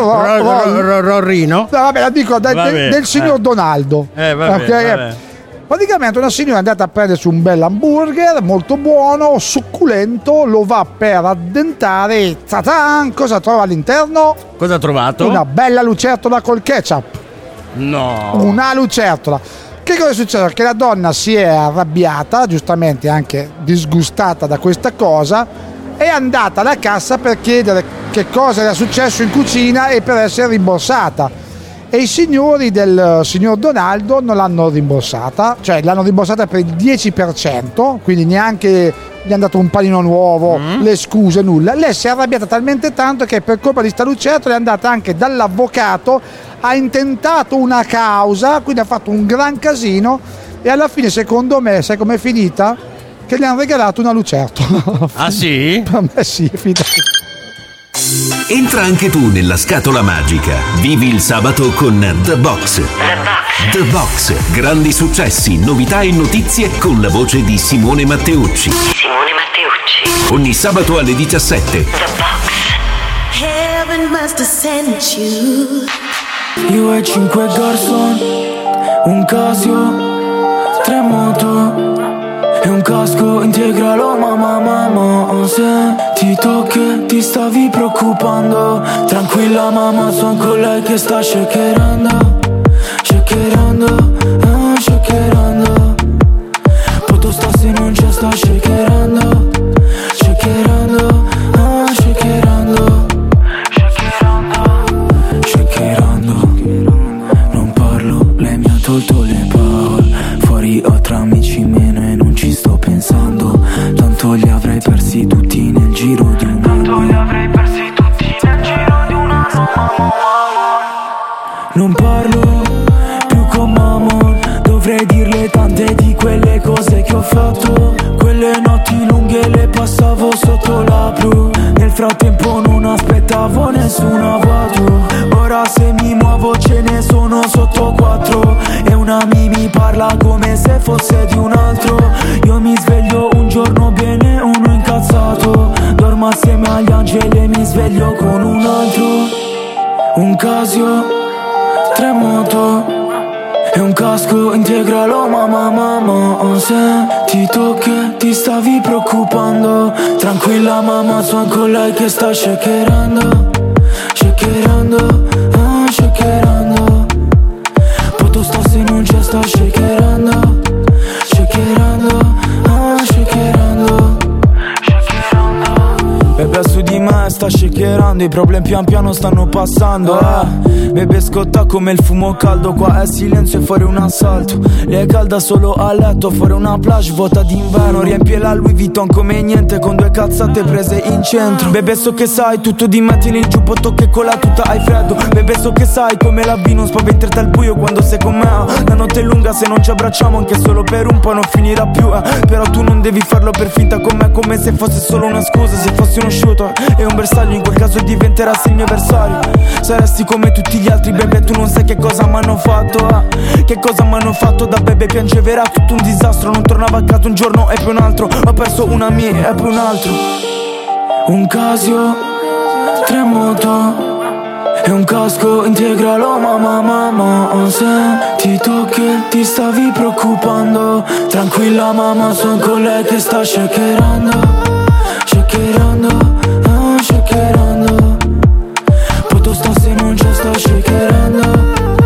Rorrino. No, vabbè, la dico del signor Donaldo. Vabbè. Praticamente una signora è andata a prendersi un bel hamburger molto buono, succulento, lo va per addentare e ta-tan, cosa trova all'interno? Cosa ha trovato? Una bella lucertola col ketchup. No. Una lucertola. Che cosa è successo? Che la donna si è arrabbiata, giustamente anche disgustata da questa cosa, è andata alla cassa per chiedere che cosa era successo in cucina e per essere rimborsata. E i signori del signor Donaldo non l'hanno rimborsata, cioè l'hanno rimborsata per il 10%, quindi neanche gli hanno dato un panino nuovo, le scuse, nulla. Lei si è arrabbiata talmente tanto che per colpa di sta lucertola è andata anche dall'avvocato, ha intentato una causa, quindi ha fatto un gran casino e alla fine, secondo me, sai com'è finita? Che gli hanno regalato una lucertola. Ah sì? Per me sì, è finita. Entra anche tu nella scatola magica. Vivi il sabato con The Box. The Box. Grandi successi, novità e notizie con la voce di Simone Matteucci. Ogni sabato alle 17. The Box. Heaven must have sent you. Io e 5 garçon, un Casio, 3 moto e un casco integralo, mamma. Sentito che ti stavi preoccupando. Tranquilla mamma, son con lei che sta shakerando. Poto sta se non c'è, sta shakerando. Non parlo, lei mi ha tolto le parole. Fuori ho tra amici meno e non ci sto pensando. Tanto li avrei persi tutti nel giro di un anno. Non parlo più con Mamon. Dovrei dirle tante di quelle cose che ho fatto. Quelle notti lunghe le passavo sotto la blu. Nel frattempo non aspettavo nessuna auto. Ora se mi muovo ce ne sono sotto 4. E una mi parla come se fosse di un altro. Io mi sveglio un giorno bene, uno incazzato. Dormo assieme agli angeli e mi sveglio con un altro. Un Casio, 3 moto e un casco integralo, mamma. Ho sentito che ti stavi preoccupando. Tranquilla mamma, son con lei che sta shakerando. Poto sta se non c'è, sta shakerando. Bebe su di me sta shakerando. I problemi pian piano stanno passando. Bebe scotta come il fumo caldo. Qua è silenzio e fuori un assalto. Lei è calda solo a letto. Fuori una plage vuota d'inverno. Riempie la Louis Vuitton come niente, con 2 cazzate prese in centro. Bebe so che sai tutto di me, tieni il giubbotto che con la tuta hai freddo. Bebe so che sai come la vi non spaventerti al buio quando sei con me. La notte è lunga, se non ci abbracciamo anche solo per un po' non finirà più. Però tu non devi farlo per finta con me, come se fosse solo una scusa. Se fossi uno shooter e un bersaglio, in quel caso diventerassi il mio avversario. Saresti come tutti gli altri, bebe, tu non sai che cosa m'hanno fatto. Che cosa m'hanno fatto, da bebe piangeva, era tutto un disastro. Non tornavo a casa un giorno e poi un altro. Ho perso una mia e poi un altro. Un Casio, 3 moto e un casco integralo, mamma. Ho sentito che ti stavi preoccupando. Tranquilla mamma, son con lei che sta shakerando. Poto sta se non c'è, sta shakerando.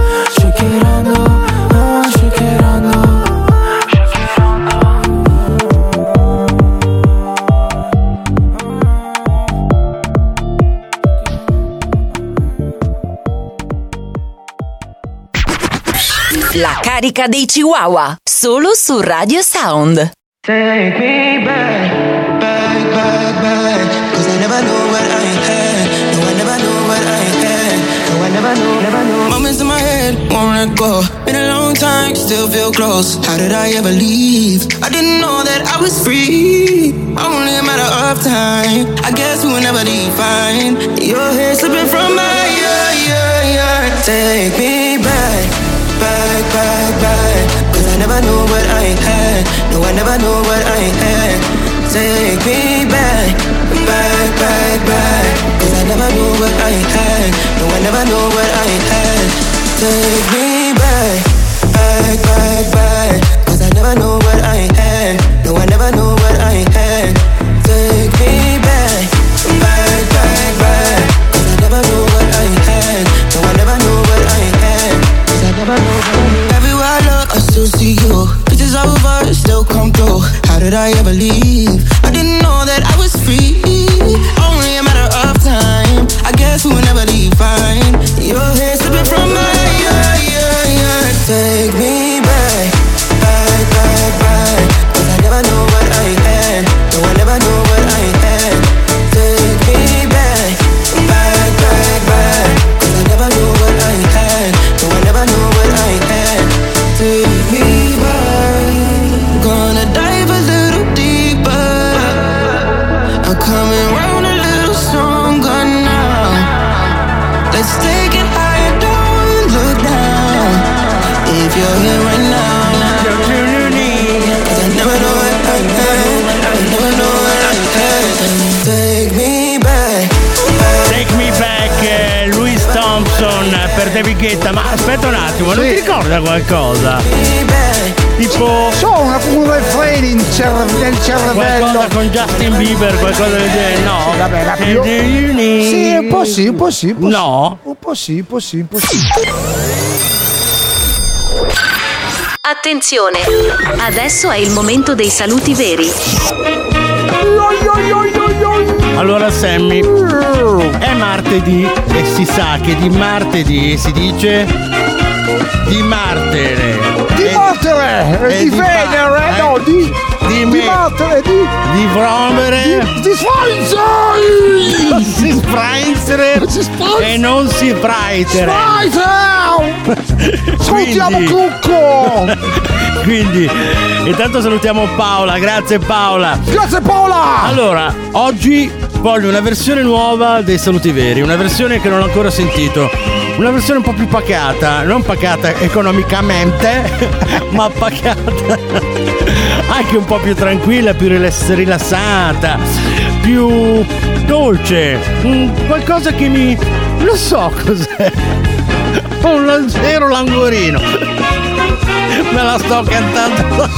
La carica dei Chihuahua, solo su Radio Sound. Take me back, back, 'cause I never know what I had. No, I never know what I had. No, I never know. Moments in my head, won't let go. Been a long time, still feel close. How did I ever leave? I didn't know that I was free. Only a matter of time. I guess we will never define. Your hair slipping from my ear. Take me back, back, 'cause I never knew what I had. No, I never knew what I had. Take me back, back, 'cause I never knew what I had. No, I never knew what I had. Take me back, back, 'cause I per David Guetta, ma aspetta un attimo, non ti ricorda qualcosa? Tipo. So un refrain nel cervello. Qualcosa con Justin Bieber, qualcosa del genere, no? Sì, vabbè, la più. Sì, un po' sì. No? Un po' sì. Attenzione, adesso è il momento dei saluti veri. Allora Sammy, è martedì e si sa che di martedì si dice di martere. Di martere e di Venere, no, di martere, di vromere, di sfrainzere e non si fraitere. Salutiamo Cucco! Quindi, intanto salutiamo Paola, grazie Paola. Grazie Paola! Allora, oggi voglio una versione nuova dei saluti veri, una versione che non ho ancora sentito. Una versione un po' più pacata, non pacata economicamente, ma pacata anche un po' più tranquilla, più rilassata, più dolce. Qualcosa che mi... non so cos'è. Un leggero languorino. Me la sto cantando.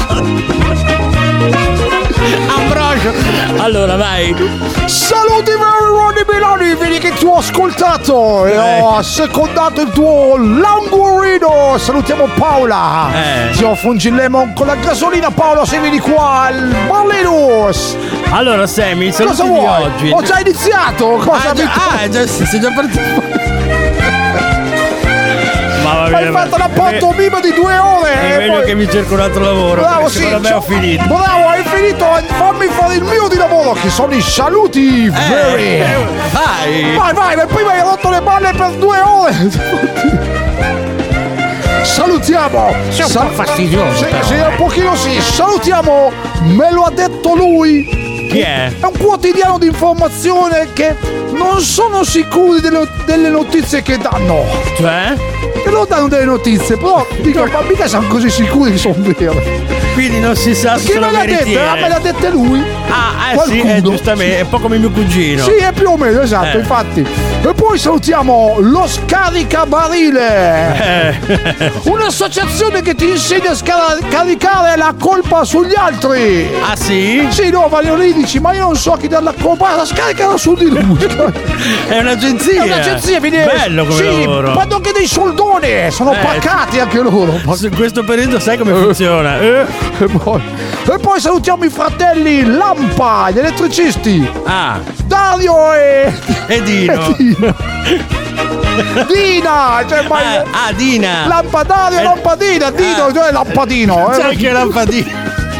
Ambrogio. Allora vai. Saluti Ronny Milani, vedi che ti ho ascoltato e ho assecondato il tuo languorino. Salutiamo Paola. Ti offro un Lemon con la gasolina. Paola, se vieni qua al Barlinus. Allora Sammy, saluti di oggi. Ho già iniziato. Cosa sei già partito. Hai fatto una pantomima di 2 ore. È meglio che mi cerco un altro lavoro. Bravo, sì. Secondo me ho finito. Bravo, hai finito. Fammi fare il mio di lavoro, che sono i saluti veri. Vai, prima hai rotto le balle per 2 ore. Salutiamo. Sei un po' fastidioso. Sì, un pochino sì. Salutiamo. Me lo ha detto lui. Chi è? È un quotidiano di informazione che non sono sicuri delle notizie che danno. Cioè? Che non danno delle notizie, però dico, ma mica siamo così sicuri che sono vere. Quindi non si sa se sono veritiere. Me l'ha detta lui. Sì, è giustamente, è un po' come mio cugino. Sì, è più o meno, esatto, infatti. E poi salutiamo lo Scaricabarile. Un'associazione che ti insegna a caricare la colpa sugli altri. Ah sì? Sì, no, ma lì dici, ma io non so chi dà la colpa, la scaricano su di lui. È un'agenzia. È un'agenzia, bello come lavoro. Fanno anche dei soldoni, sono pacati anche loro. In questo periodo sai come funziona. E poi salutiamo i fratelli Lampa, gli elettricisti. Dario e Dino. Dina, cioè Dina. Lampadario, Lampadina, Dino, cioè Lampadino. C'è anche Lampadino.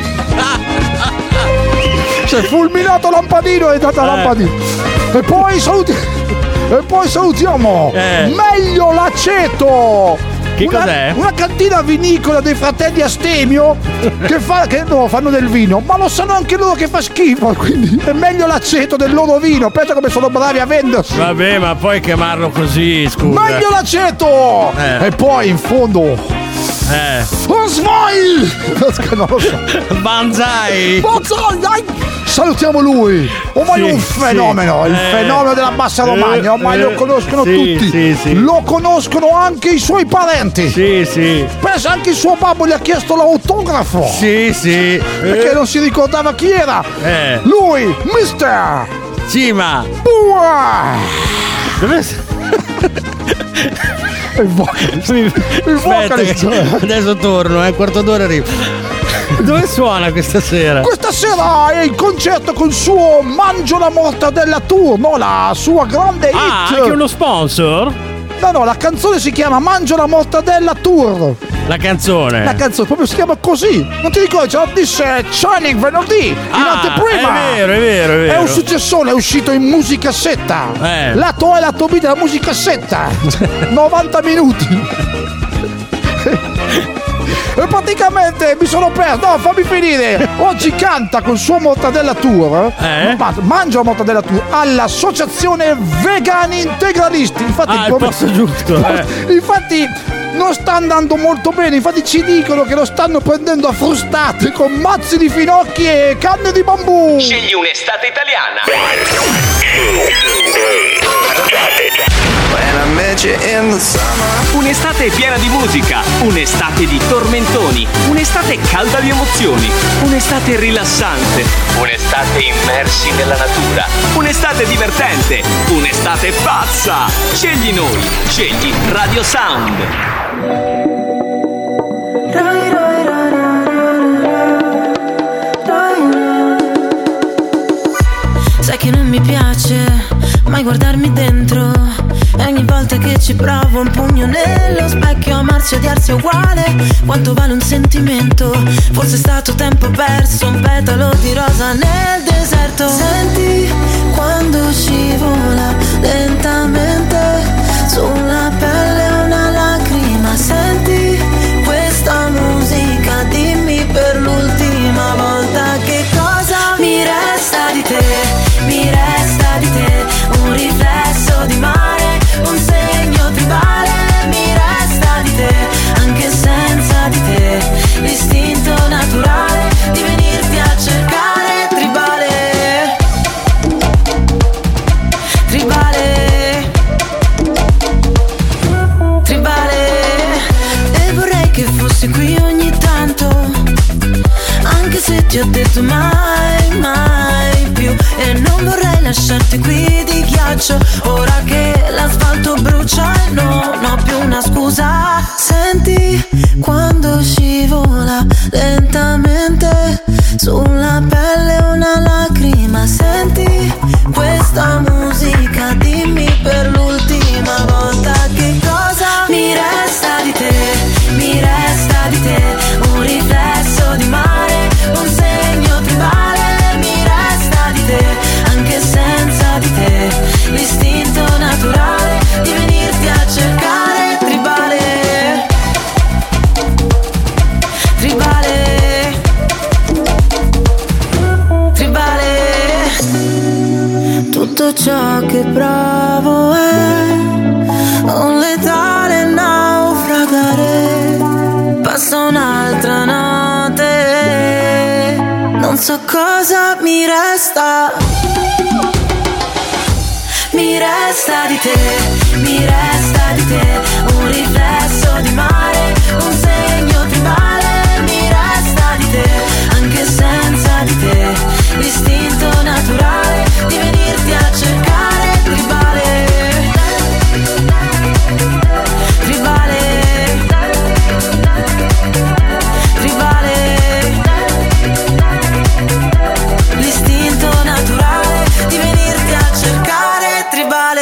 Cioè fulminato Lampadino è data Lampadino. E poi salutiamo Meglio l'Aceto. Che cos'è? Una cantina vinicola dei fratelli Astemio che fanno del vino, ma lo sanno anche loro che fa schifo, quindi è meglio l'aceto del loro vino. Pensa come sono bravi a vendersi. Vabbè, ma puoi chiamarlo così, scusa. Meglio l'aceto! E poi in fondo Smile! Non lo so. Banzai! Salutiamo lui! Ormai è un fenomeno, il fenomeno della Bassa Romagna, ormai lo conoscono tutti. Lo conoscono anche i suoi parenti. Sì. Pensa, anche il suo babbo gli ha chiesto l'autografo. Sì. Perché non si ricordava chi era. Lui, Mister Cima. Dove il vocalist. Adesso torno, quarto d'ora arrivo. Dove suona questa sera? Questa sera è in concerto con il suo Mangio la Mortadella Tour, no? La sua grande hit. Anche uno sponsor? No, la canzone si chiama Mangio la Mortadella Tour. La canzone? La canzone proprio si chiama così. Non ti ricordi? Ce lo disse Shining venerdì in anteprima. È vero. È un successone, è uscito in musicassetta. Lato A e lato B della musicassetta. 90 minuti. E praticamente mi sono perso. No, fammi finire. Oggi canta col suo Mortadella Tour. Mangia la Mortadella Tour all'associazione Vegani Integralisti. Infatti, il posto giusto. Infatti non sta andando molto bene. Infatti ci dicono che lo stanno prendendo a frustate con mazzi di finocchi e canne di bambù. Scegli un'estate italiana. When I met you in the summer un'estate piena di musica, un'estate di tormentoni, un'estate calda di emozioni, un'estate rilassante, un'estate immersi nella natura, un'estate divertente, un'estate pazza. Scegli noi, scegli Radio Sound. Sai che non mi piace mai guardarmi dentro, e ogni volta che ci provo un pugno nello specchio. Amarsi e odiarsi è uguale, quanto vale un sentimento? Forse è stato tempo perso, un petalo di rosa nel deserto. Senti quando scivola lentamente sulla pelle una lacrima. Senti questa musica, dimmi per l'ultima volta che cosa mi resta di te. Mi resta di te un riflesso di mare, un segno tribale. Mi resta di te, anche senza di te, l'istinto naturale di venirti a cercare. Tribale, tribale, tribale. E vorrei che fossi qui ogni tanto, anche se ti ho detto mai, mai più. E non vorrei lasciarti qui di ghiaccio, ora che l'asfalto brucia e non ho più una scusa. Senti quando scivola lentamente sulla pelle una lacrima. Senti questa musica, dimmi per l'ultima volta che cosa mi resta di te. Mi resta di te un riflesso di mare, un segno tribale. Mi resta di te, anche senza di te, l'istinto naturale di venirti a cercare. Tribale, tribale, tribale. Tutto ciò che provo è un letale naufragare. Passa un'altra notte, non so cosa mi resta. Mi resta di te, mi resta di te un riflesso di mare, un segno tribale. Mi resta di te, anche senza di te, l'istinto naturale di venirti a cercare. Tribale, tribale, tribale, l'istinto naturale di venirti a cercare. Tribale.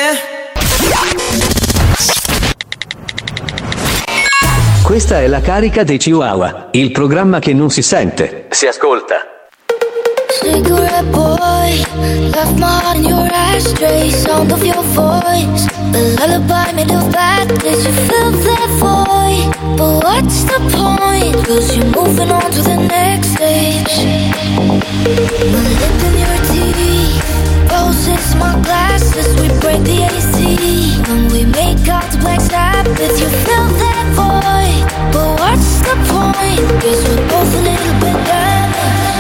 Questa è la carica dei Chihuahua, il programma che non si sente, si ascolta. Cigarette boy, left my heart in your ashtray. Sound of your voice, the lullaby made of badness. You fill that void, but what's the point? Cause you're moving on to the next stage. My lip in your teeth, roses, my glasses. We break the AC when we make out the Black Sabbath. You fill that void, but what's the point? Cause we're both a little bit damaged.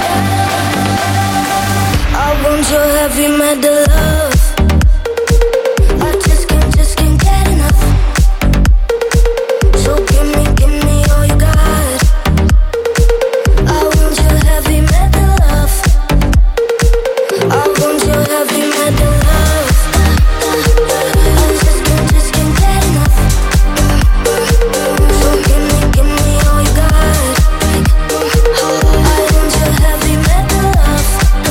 I want your heavy metal love. I just can't get enough. So give me all you got. I want your heavy metal love. I want your heavy metal love. I just can't get enough. So give me all you got. I want your heavy metal love.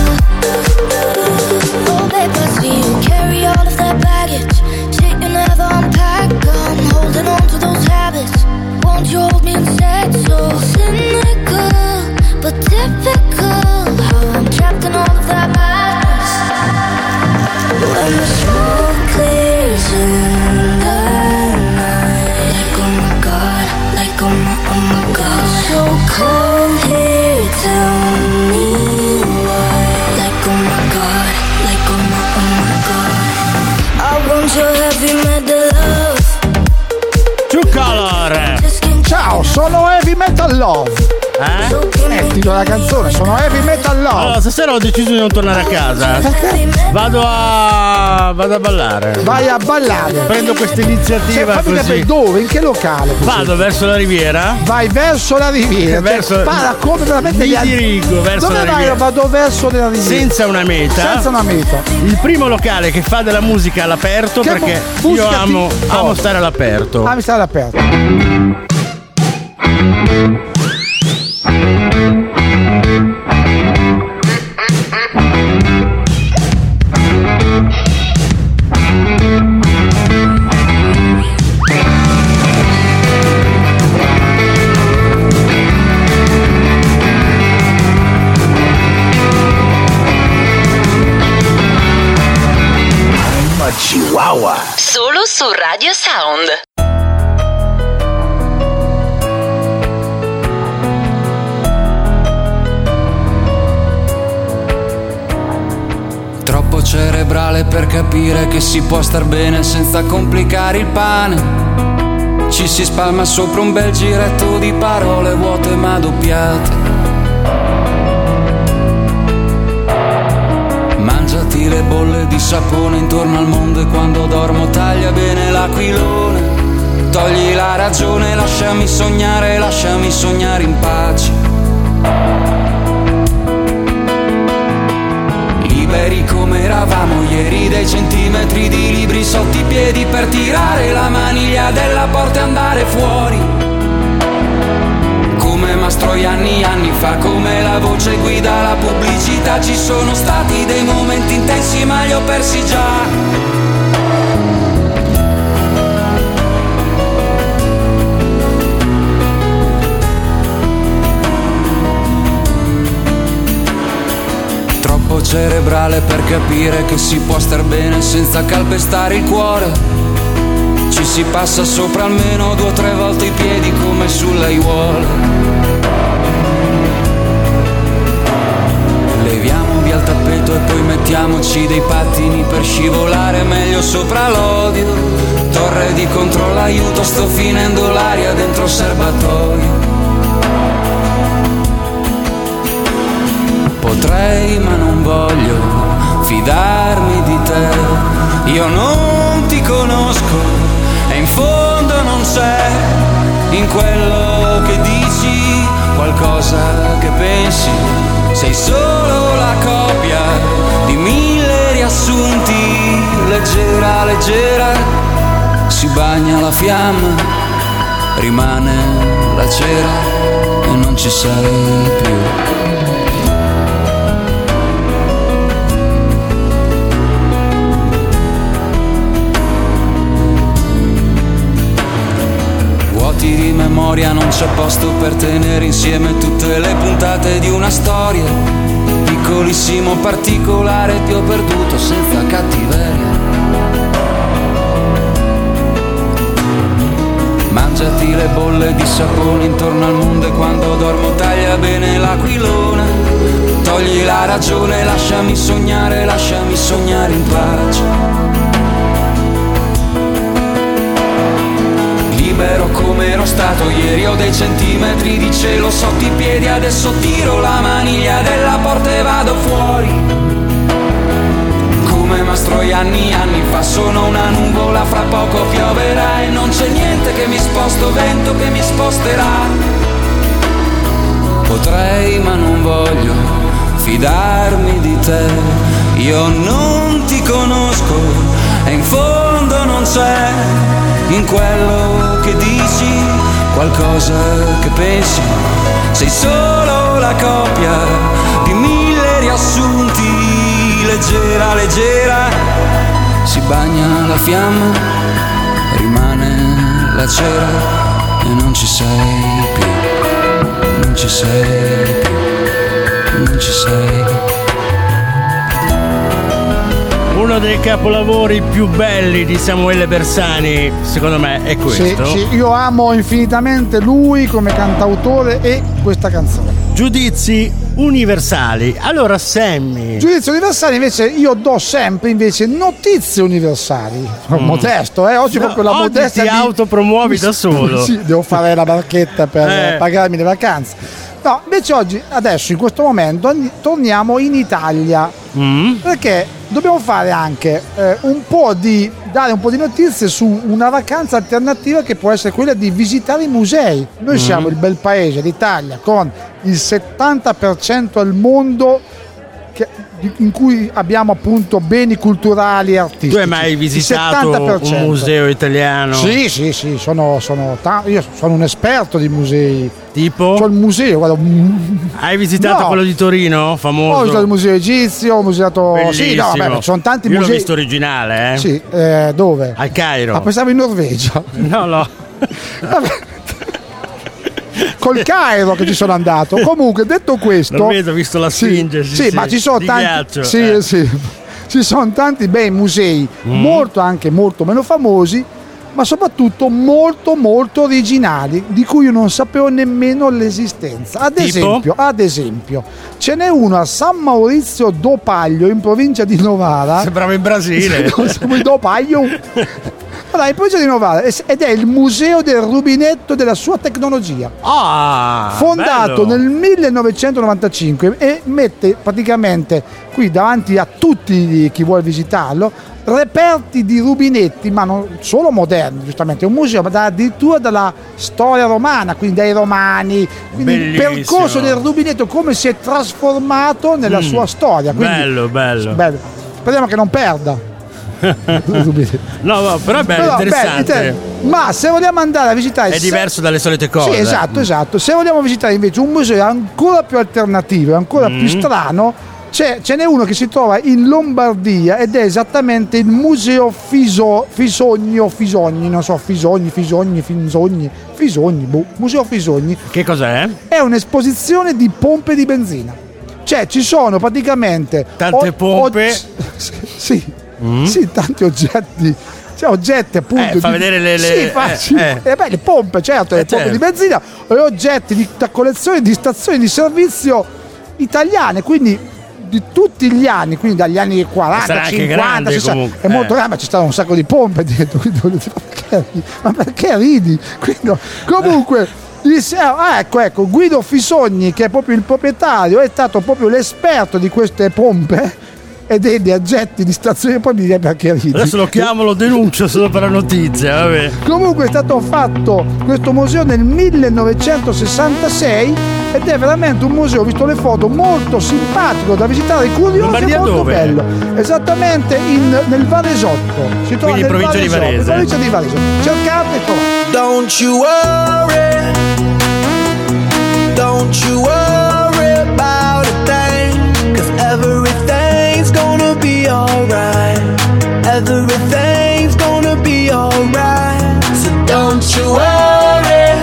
Oh babe, I see you carry all of that baggage. Shit you never unpack. I'm holding on to those habits. Won't you hold me instead? So cynical, but typical. How I'm trapped in all of that madness. When the smoke clears in the night, like oh my god, like oh my god. So cold here, tell me why. Like oh my god, like oh my god. I want your heavy metal love. True Color. Ciao, sono Heavy Metal Love. Titolo della canzone, sono Heavy Metal Love. Allora, stasera ho deciso di non tornare a casa. Vado a ballare. Vai a ballare. Prendo questa iniziativa. Fammi capire dove, in che locale? Vado verso la riviera. Vai verso la riviera. Parla come veramente mi dirigo verso la riviera. Vado verso la riviera. Senza una meta. Il primo locale che fa della musica all'aperto, perché io amo stare all'aperto. Ami stare all'aperto. Chihuahua. Solo su Radio Sound. Troppo cerebrale per capire che si può star bene senza complicare il pane. Ci si spalma sopra un bel giretto di parole vuote ma doppiate. Mangiati le bolle di sapone intorno al mondo e quando dormo taglia bene l'aquilone. Togli la ragione, lasciami sognare in pace. Liberi come eravamo ieri, dei centimetri di libri sotto i piedi per tirare la maniglia della porta e andare fuori. Come Mastroianni anni fa, come la voce guida la pubblicità. Ci sono stati dei momenti intensi ma li ho persi già. Troppo cerebrale per capire che si può star bene senza calpestare il cuore. Ci si passa sopra almeno 2 o 3 volte i piedi come sulle aiuole. Leviamo via il tappeto e poi mettiamoci dei pattini per scivolare meglio sopra l'odio. Torre di controllo, aiuto, sto finendo l'aria dentro il serbatoio. Potrei ma non voglio fidarmi di te. Io non ti conosco e in fondo non c'è in quello che dici qualcosa che pensi. Sei solo la copia di 1000 riassunti. Leggera, leggera, si bagna la fiamma, rimane la cera e non ci sei più. Di memoria non c'è posto per tenere insieme tutte le puntate di una storia. Piccolissimo particolare ti ho perduto senza cattiveria. Mangiati le bolle di sapone intorno al mondo e quando dormo taglia bene l'aquilone. Togli la ragione, lasciami sognare in pace. Libero come ero stato ieri, ho dei centimetri di cielo sotto i piedi. Adesso tiro la maniglia della porta e vado fuori. Come Mastroianni anni fa, sono una nuvola, fra poco pioverà e non c'è niente che mi sposto, vento che mi sposterà. Potrei ma non voglio fidarmi di te. Io non ti conosco e in fondo non c'è in quello che dici qualcosa che pensi. Sei solo la copia di 1000 riassunti. Leggera, leggera, si bagna la fiamma, rimane la cera e non ci sei più. Non ci sei più. Non ci sei più. Uno dei capolavori più belli di Samuele Bersani, secondo me, è questo. Sì, io amo infinitamente lui come cantautore e questa canzone. Giudizi universali. Allora, Sammy. Giudizi universali invece io do sempre invece notizie universali. Modesto, oggi proprio la modestia. Ti autopromuovi da solo. Sì, devo fare la barchetta per pagarmi le vacanze. No, invece oggi, adesso, in questo momento, torniamo in Italia. Perché dobbiamo fare anche dare un po' di notizie su una vacanza alternativa che può essere quella di visitare i musei. Noi siamo il bel paese d'Italia con il 70% al mondo in cui abbiamo appunto beni culturali e artistici. Tu hai mai visitato un museo italiano? Sì, io sono un esperto di musei. Tipo? C'ho il museo, guarda. Hai visitato quello di Torino? Famoso? Ho visitato il museo egizio, ho visitato... Bellissimo. Sì, no, vabbè, ci sono tanti musei. Io l'ho visto originale, Sì, dove? Al Cairo. Ma pensavo in Norvegia. No. Vabbè. Col Cairo che ci sono andato. Comunque, detto questo, ho visto la Sfinge. Sì, ma ci sono tanti. Ghiaccio, ci sono tanti bei musei, molto meno famosi, ma soprattutto molto molto originali, di cui io non sapevo nemmeno l'esistenza. Ad esempio, ce n'è uno a San Maurizio do Paglio, in provincia di Novara. Sembrava in Brasile. Siamo in Do Paglio. Allora, in provincia di Novara, ed è il museo del rubinetto della sua tecnologia. Fondato nel 1995 e mette praticamente qui davanti a tutti chi vuole visitarlo reperti di rubinetti, ma non solo moderni, giustamente, è un museo ma addirittura dalla storia romana, quindi dai romani, quindi il percorso del rubinetto, come si è trasformato nella sua storia. Quindi, bello. Speriamo che non perda. No, però è interessante. Ma se vogliamo andare a visitare, è diverso dalle solite cose. Sì, esatto. Se vogliamo visitare invece un museo ancora più alternativo, ancora più strano, ce n'è uno che si trova in Lombardia ed è esattamente il museo Fisogni, Museo Fisogni. Che cos'è? È un'esposizione di pompe di benzina. Cioè ci sono praticamente tante pompe. Sì, tanti oggetti. Cioè oggetti appunto fa vedere le le pompe, certo, le pompe di benzina e oggetti da collezione di stazioni di servizio italiane, quindi di tutti gli anni, quindi dagli anni 40, 50, 60, è molto grande, ma ci stanno un sacco di pompe dietro, quindi, ma perché ridi? Quindi, comunque ecco, Guido Fisogni, che è proprio il proprietario, è stato proprio l'esperto di queste pompe e degli oggetti di stazione, poi mi direi perché ridi. Adesso lo chiamo, lo denuncio solo per la notizia, vabbè. Comunque è stato fatto questo museo nel 1966 ed è veramente un museo, ho visto le foto, molto simpatico da visitare, curioso e molto dove? bello. Esattamente nel Varesotto. Si trova quindi in provincia di Varese. Provincia di Varese. Cercate e trovate. Don't you worry. Don't you worry about a thing, 'cause everything's gonna be alright. Everything's gonna be alright. So don't you worry.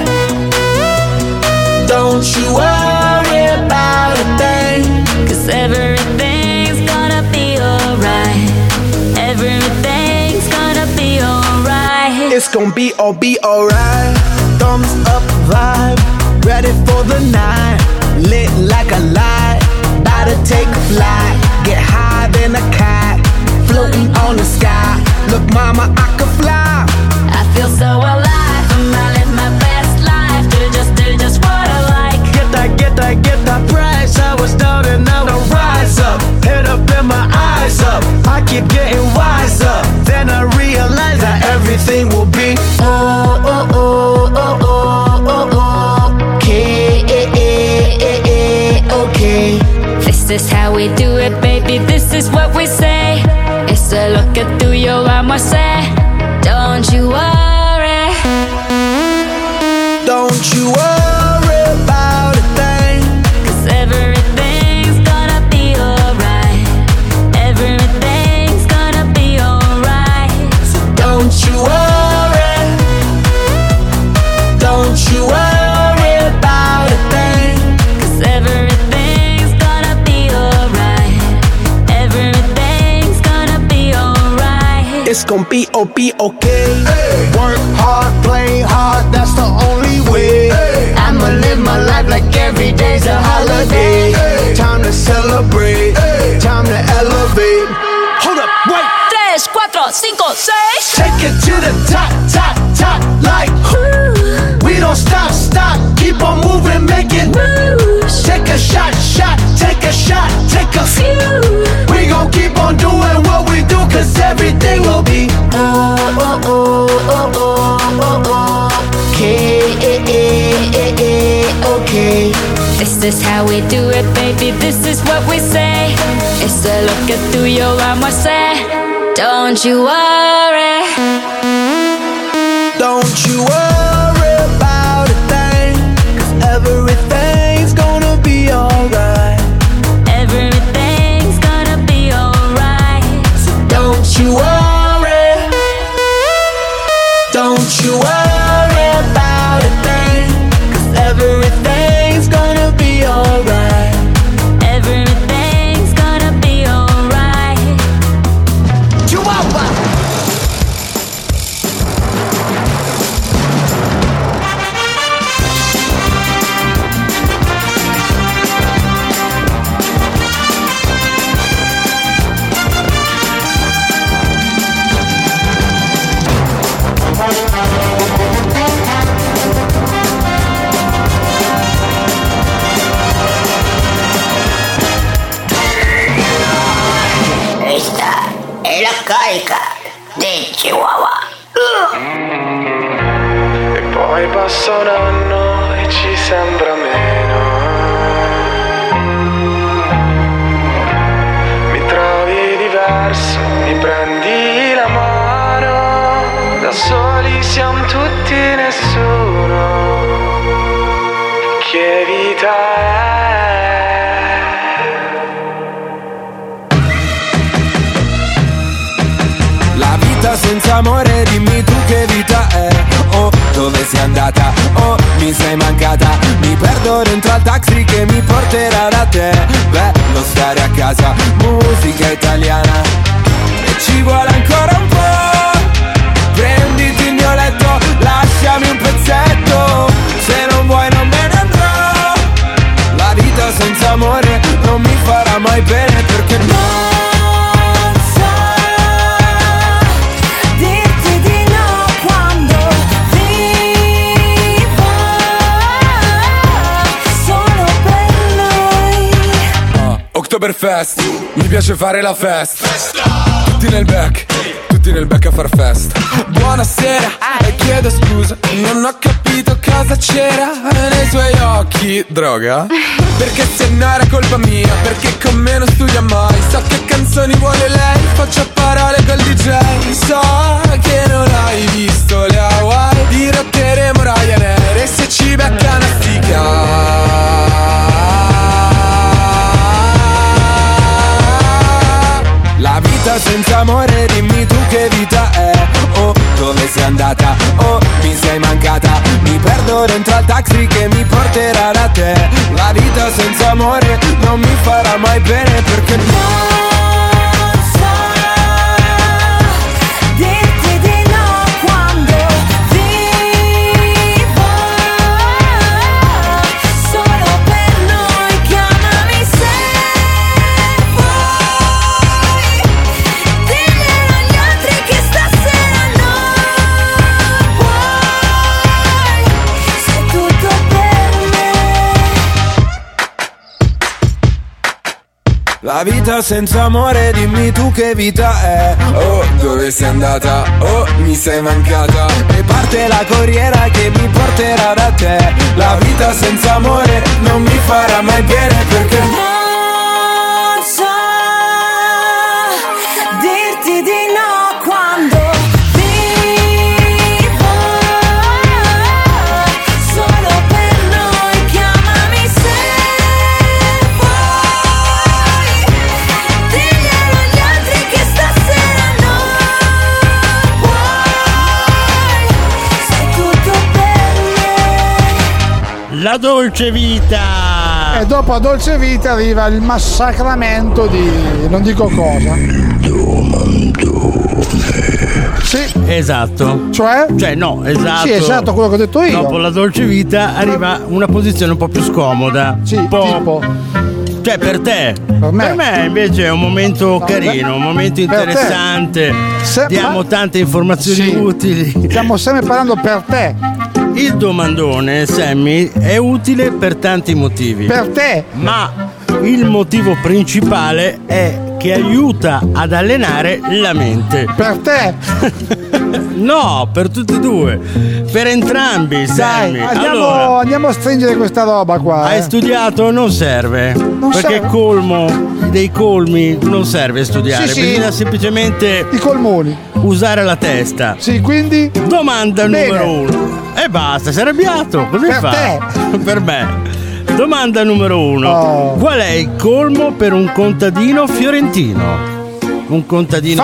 Don't you worry about a thing, 'cause everything's gonna be alright. Everything's gonna be alright. It's gonna be alright. Thumbs up vibe, ready for the night. Lit like a light, about to take a flight. Get high than a cat, floating on the sky. Look mama, I can fly. I feel so alive, I live my best life. Do just what I like. Get that price. I was down and now I rise up. Head up and my eyes up. I keep getting wiser. Then I realize that everything will be okay. This is how we do it, baby. This is what we say. It's a look at through your armor, say. Don't you worry. Don't you worry about a thing, 'cause everything's gonna be alright. Everything's gonna be alright. So don't you worry. Don't you worry about a thing, 'cause everything's gonna be alright. Everything's gonna be alright. it's gonna be okay. Hey. Work hard, play hard, that's the only way. Hey. I'ma live my life like every day's a holiday. Hey. Time to celebrate, hey. Time to elevate. Hold up, wait. 3, 4, 5, 6. Take it to the top, top, top, like. Ooh. We don't stop, keep on moving, make it. Ooh. shot, take a shot, take a few. We gon' keep on doing what we do, cause everything will be okay. This is how we do it, baby, this is what we say. It's a look at through your arm, I say. Don't you worry. Don't you worry about a thing, cause everything's gonna be alright. Everything's gonna be alright. So don't you worry. Don't you worry about a thing, cause everything's gonna be alright. Everything's gonna be alright. Chihuahua. Questa è la carica del Chihuahua. E poi passa un anno e ci sembra meno. Mi trovi diverso, mi prendi la mano. Da soli siamo tutti nessuno. Che vita è? La vita senza amore, dimmi tu che vita è. Oh, dove sei andata? Oh, mi sei mancata. Mi perdo dentro al taxi che mi porterà da te. Bello stare a casa, musica italiana. E ci vuole ancora un po'. Prenditi il mio letto, lasciami un pezzetto. Se non vuoi non me ne andrò. La vita senza amore non mi farà mai bene, perché no. Oktoberfest, mi piace fare la festa. Tutti nel back a far festa. Buonasera e chiedo scusa, non ho capito cosa c'era nei suoi occhi. Droga? Perché se no era colpa mia, perché con me non studia mai. So che canzoni vuole lei, faccio a parole col DJ. So che non hai visto le Hawaii, dirotteremo Ryanair e se ci becca una stica. La vita senza amore, dimmi tu che vita è. Oh, dove sei andata? Oh, mi sei mancata. Mi perdo dentro al taxi che mi porterà da te. La vita senza amore non mi farà mai bene, perché no. Dirti di no quando vivo solo per noi. Chiamami se vuoi, diglielo agli altri che stasera non puoi. Sei tutto per me. La vita senza amore, dimmi tu che vita è. Oh, dove sei andata? Oh, mi sei mancata. E parte la corriera che mi porterà da te. La vita senza amore non mi farà mai bene, perché non so dirti di no quando vivo solo per noi. Chiamami se vuoi, diglielo agli altri che stasera non puoi. Sei tutto per me. La dolce vita. E dopo la dolce vita arriva il massacramento di non dico cosa. Sì. Esatto. Cioè? No, esatto. Sì, esatto, quello che ho detto io. Dopo la dolce vita arriva una posizione un po' più scomoda. Sì, un po'. tipo. Cioè, per te. Per me invece è un momento carino, un momento interessante. Diamo tante informazioni utili. Stiamo sempre parlando per te. Il domandone, Sammy, è utile per tanti motivi. Per te? Ma il motivo principale è che aiuta ad allenare la mente. Per te? No, per tutti e due. Per entrambi, Sammy. Andiamo a stringere questa roba qua. Hai studiato? Non serve. Perché serve. colmo dei colmi non serve studiare. Sì. Bisogna semplicemente i colmoni. Usare la testa. Sì, quindi. Domanda numero 1. E basta, sei arrabbiato. Cosa Per fai? te. Per me. Domanda numero 1. Qual è il colmo per un contadino fiorentino? Un contadino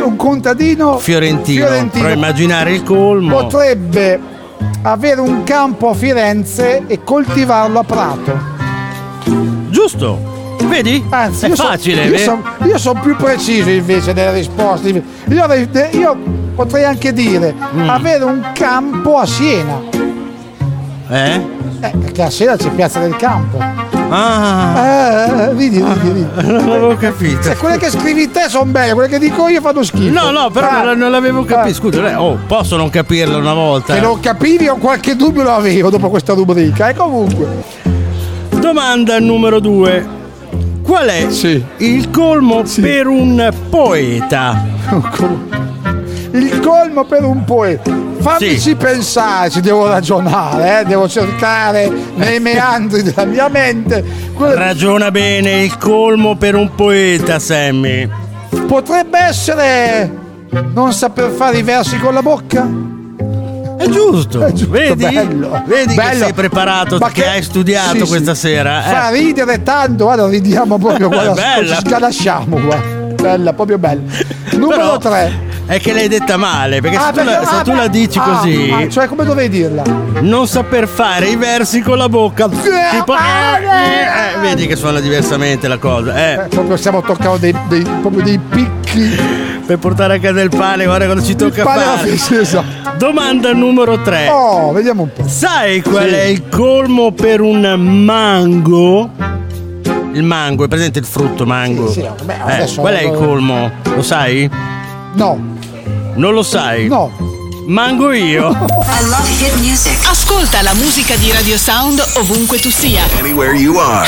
fiorentino. Puoi immaginare il colmo. Potrebbe avere un campo a Firenze e coltivarlo a Prato. Giusto. Vedi? Anzi, è facile. Io sono più preciso invece nelle risposte. Io potrei anche dire avere un campo a Siena. Perché a Siena c'è Piazza del Campo. Vedi. Non avevo capito. Se quelle che scrivi te sono belle, quelle che dico io fanno schifo. No, però non l'avevo capito. Scusa, posso non capirlo una volta. Se non capivi o qualche dubbio lo avevo dopo questa rubrica. E comunque. Domanda numero 2. Qual è il colmo per un poeta? Il colmo per un poeta. Fammici pensare, ci devo ragionare, devo cercare nei meandri della mia mente. Ragiona bene, il colmo per un poeta, Sammy. Potrebbe essere non saper fare i versi con la bocca? È giusto. Vedi? Bello. Vedi che sei preparato, che hai studiato questa sera. Fa ridere tanto, guarda, ridiamo proprio, guarda, ci scalasciamo qua. Bella, proprio bella. Numero 3. È che l'hai detta male, perché se tu la dici così. Cioè, come dovevi dirla? Non saper fare i versi con la bocca. Tipo, vedi che suona diversamente la cosa. Proprio stiamo toccando dei picchi. Per portare a casa il pane, guarda cosa ci tocca fare. Esatto. Domanda numero 3. Vediamo un po'. Sai qual è il colmo per un mango? Il mango, è presente il frutto mango? Sì, qual è il colmo? Lo sai? No. Non lo sai? No. Mango io. I love hit music. Ascolta la musica di Radio Sound ovunque tu sia. Anywhere you are.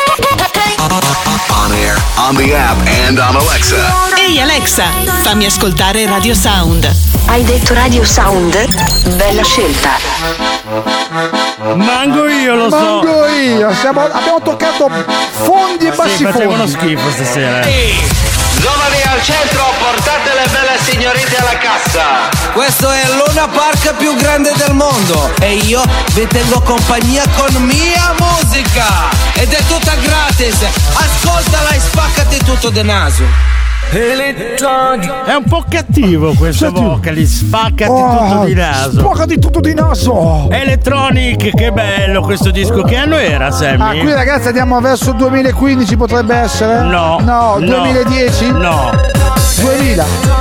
On air, on the app and on Alexa. Ehi Alexa, fammi ascoltare Radio Sound. Hai detto Radio Sound? Bella scelta. Mango io, lo so. Mango io. Abbiamo toccato fondi e bassi fondi. Facevano schifo stasera. Giovani al centro, portate le belle signorine alla cassa. Questo è il Luna Park più grande del mondo e io vi tengo compagnia con mia musica ed è tutta gratis. Ascoltala e spaccati tutto de naso. È un po' cattivo questo vocalist. Spaccati tutto di naso. Spaccati tutto di naso. Electronic, che bello questo disco. Che anno era, Sammy? Qui ragazzi andiamo verso 2015, potrebbe essere? No. 2010? No. 2000.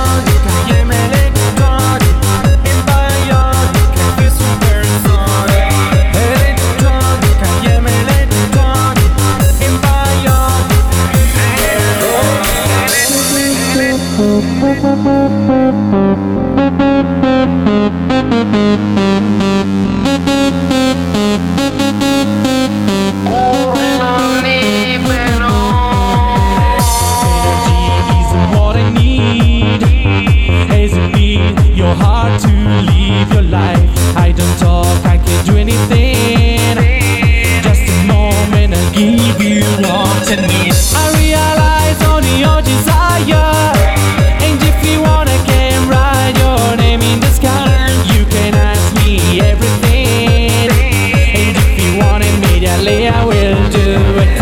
Hard to live your life. I don't talk, I can't do anything. Just a moment, I'll give you what I need. I realize only your desire. And if you want, I can write your name in the sky. You can ask me everything. And if you want it immediately, I will do it.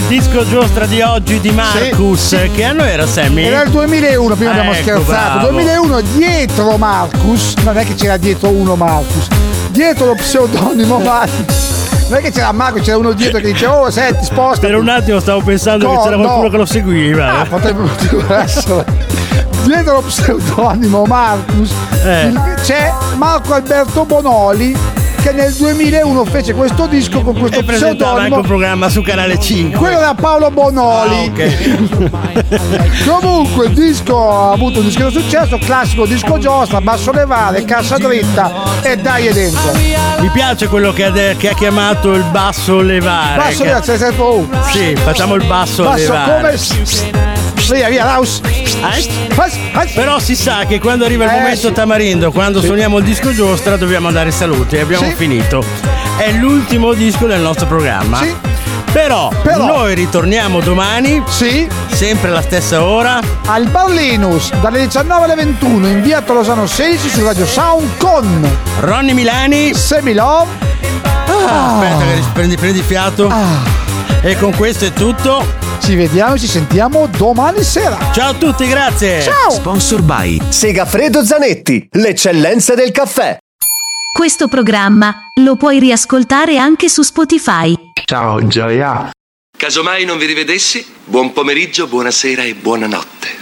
disco giostra di oggi di Marcus, che anno era, Sammy? Era il 2001, prima abbiamo scherzato. Bravo. 2001, dietro Marcus, non è che c'era dietro uno Marcus, dietro lo pseudonimo Marcus. Non è che c'era Marco, c'era uno dietro che diceva: oh, senti, sposta. Per un attimo stavo pensando che c'era qualcuno che lo seguiva. Potrebbe essere. Dietro lo pseudonimo Marcus c'è Marco Alberto Bonoli, che nel 2001 fece questo disco con questo presentava pseudonimo. anche un programma su Canale 5. Quello era Paolo Bonoli. Comunque il disco ha avuto un discreto successo, classico disco giostra, basso levare, cassa dritta e dai dentro. Mi piace quello che ha chiamato il basso levare. Basso levare, sì, facciamo il basso levare. Come via Raus. Però si sa che quando arriva il momento Tamarindo, quando suoniamo il disco giostra, dobbiamo dare i saluti. Abbiamo finito. È l'ultimo disco del nostro programma. Sì. Però noi ritorniamo domani. Sì. Sempre alla stessa ora. Al Barlinus dalle 19 alle 21 in via Tolosano 16 su Radio Sound con Ronny Milani, Semilove. Aspetta che prendi fiato. E con questo è tutto. Ci vediamo e ci sentiamo domani sera. Ciao a tutti, grazie. Ciao. Sponsor by Segafredo Zanetti, l'eccellenza del caffè. Questo programma lo puoi riascoltare anche su Spotify. Ciao Gioia. Casomai non vi rivedessi, buon pomeriggio, buonasera e buonanotte.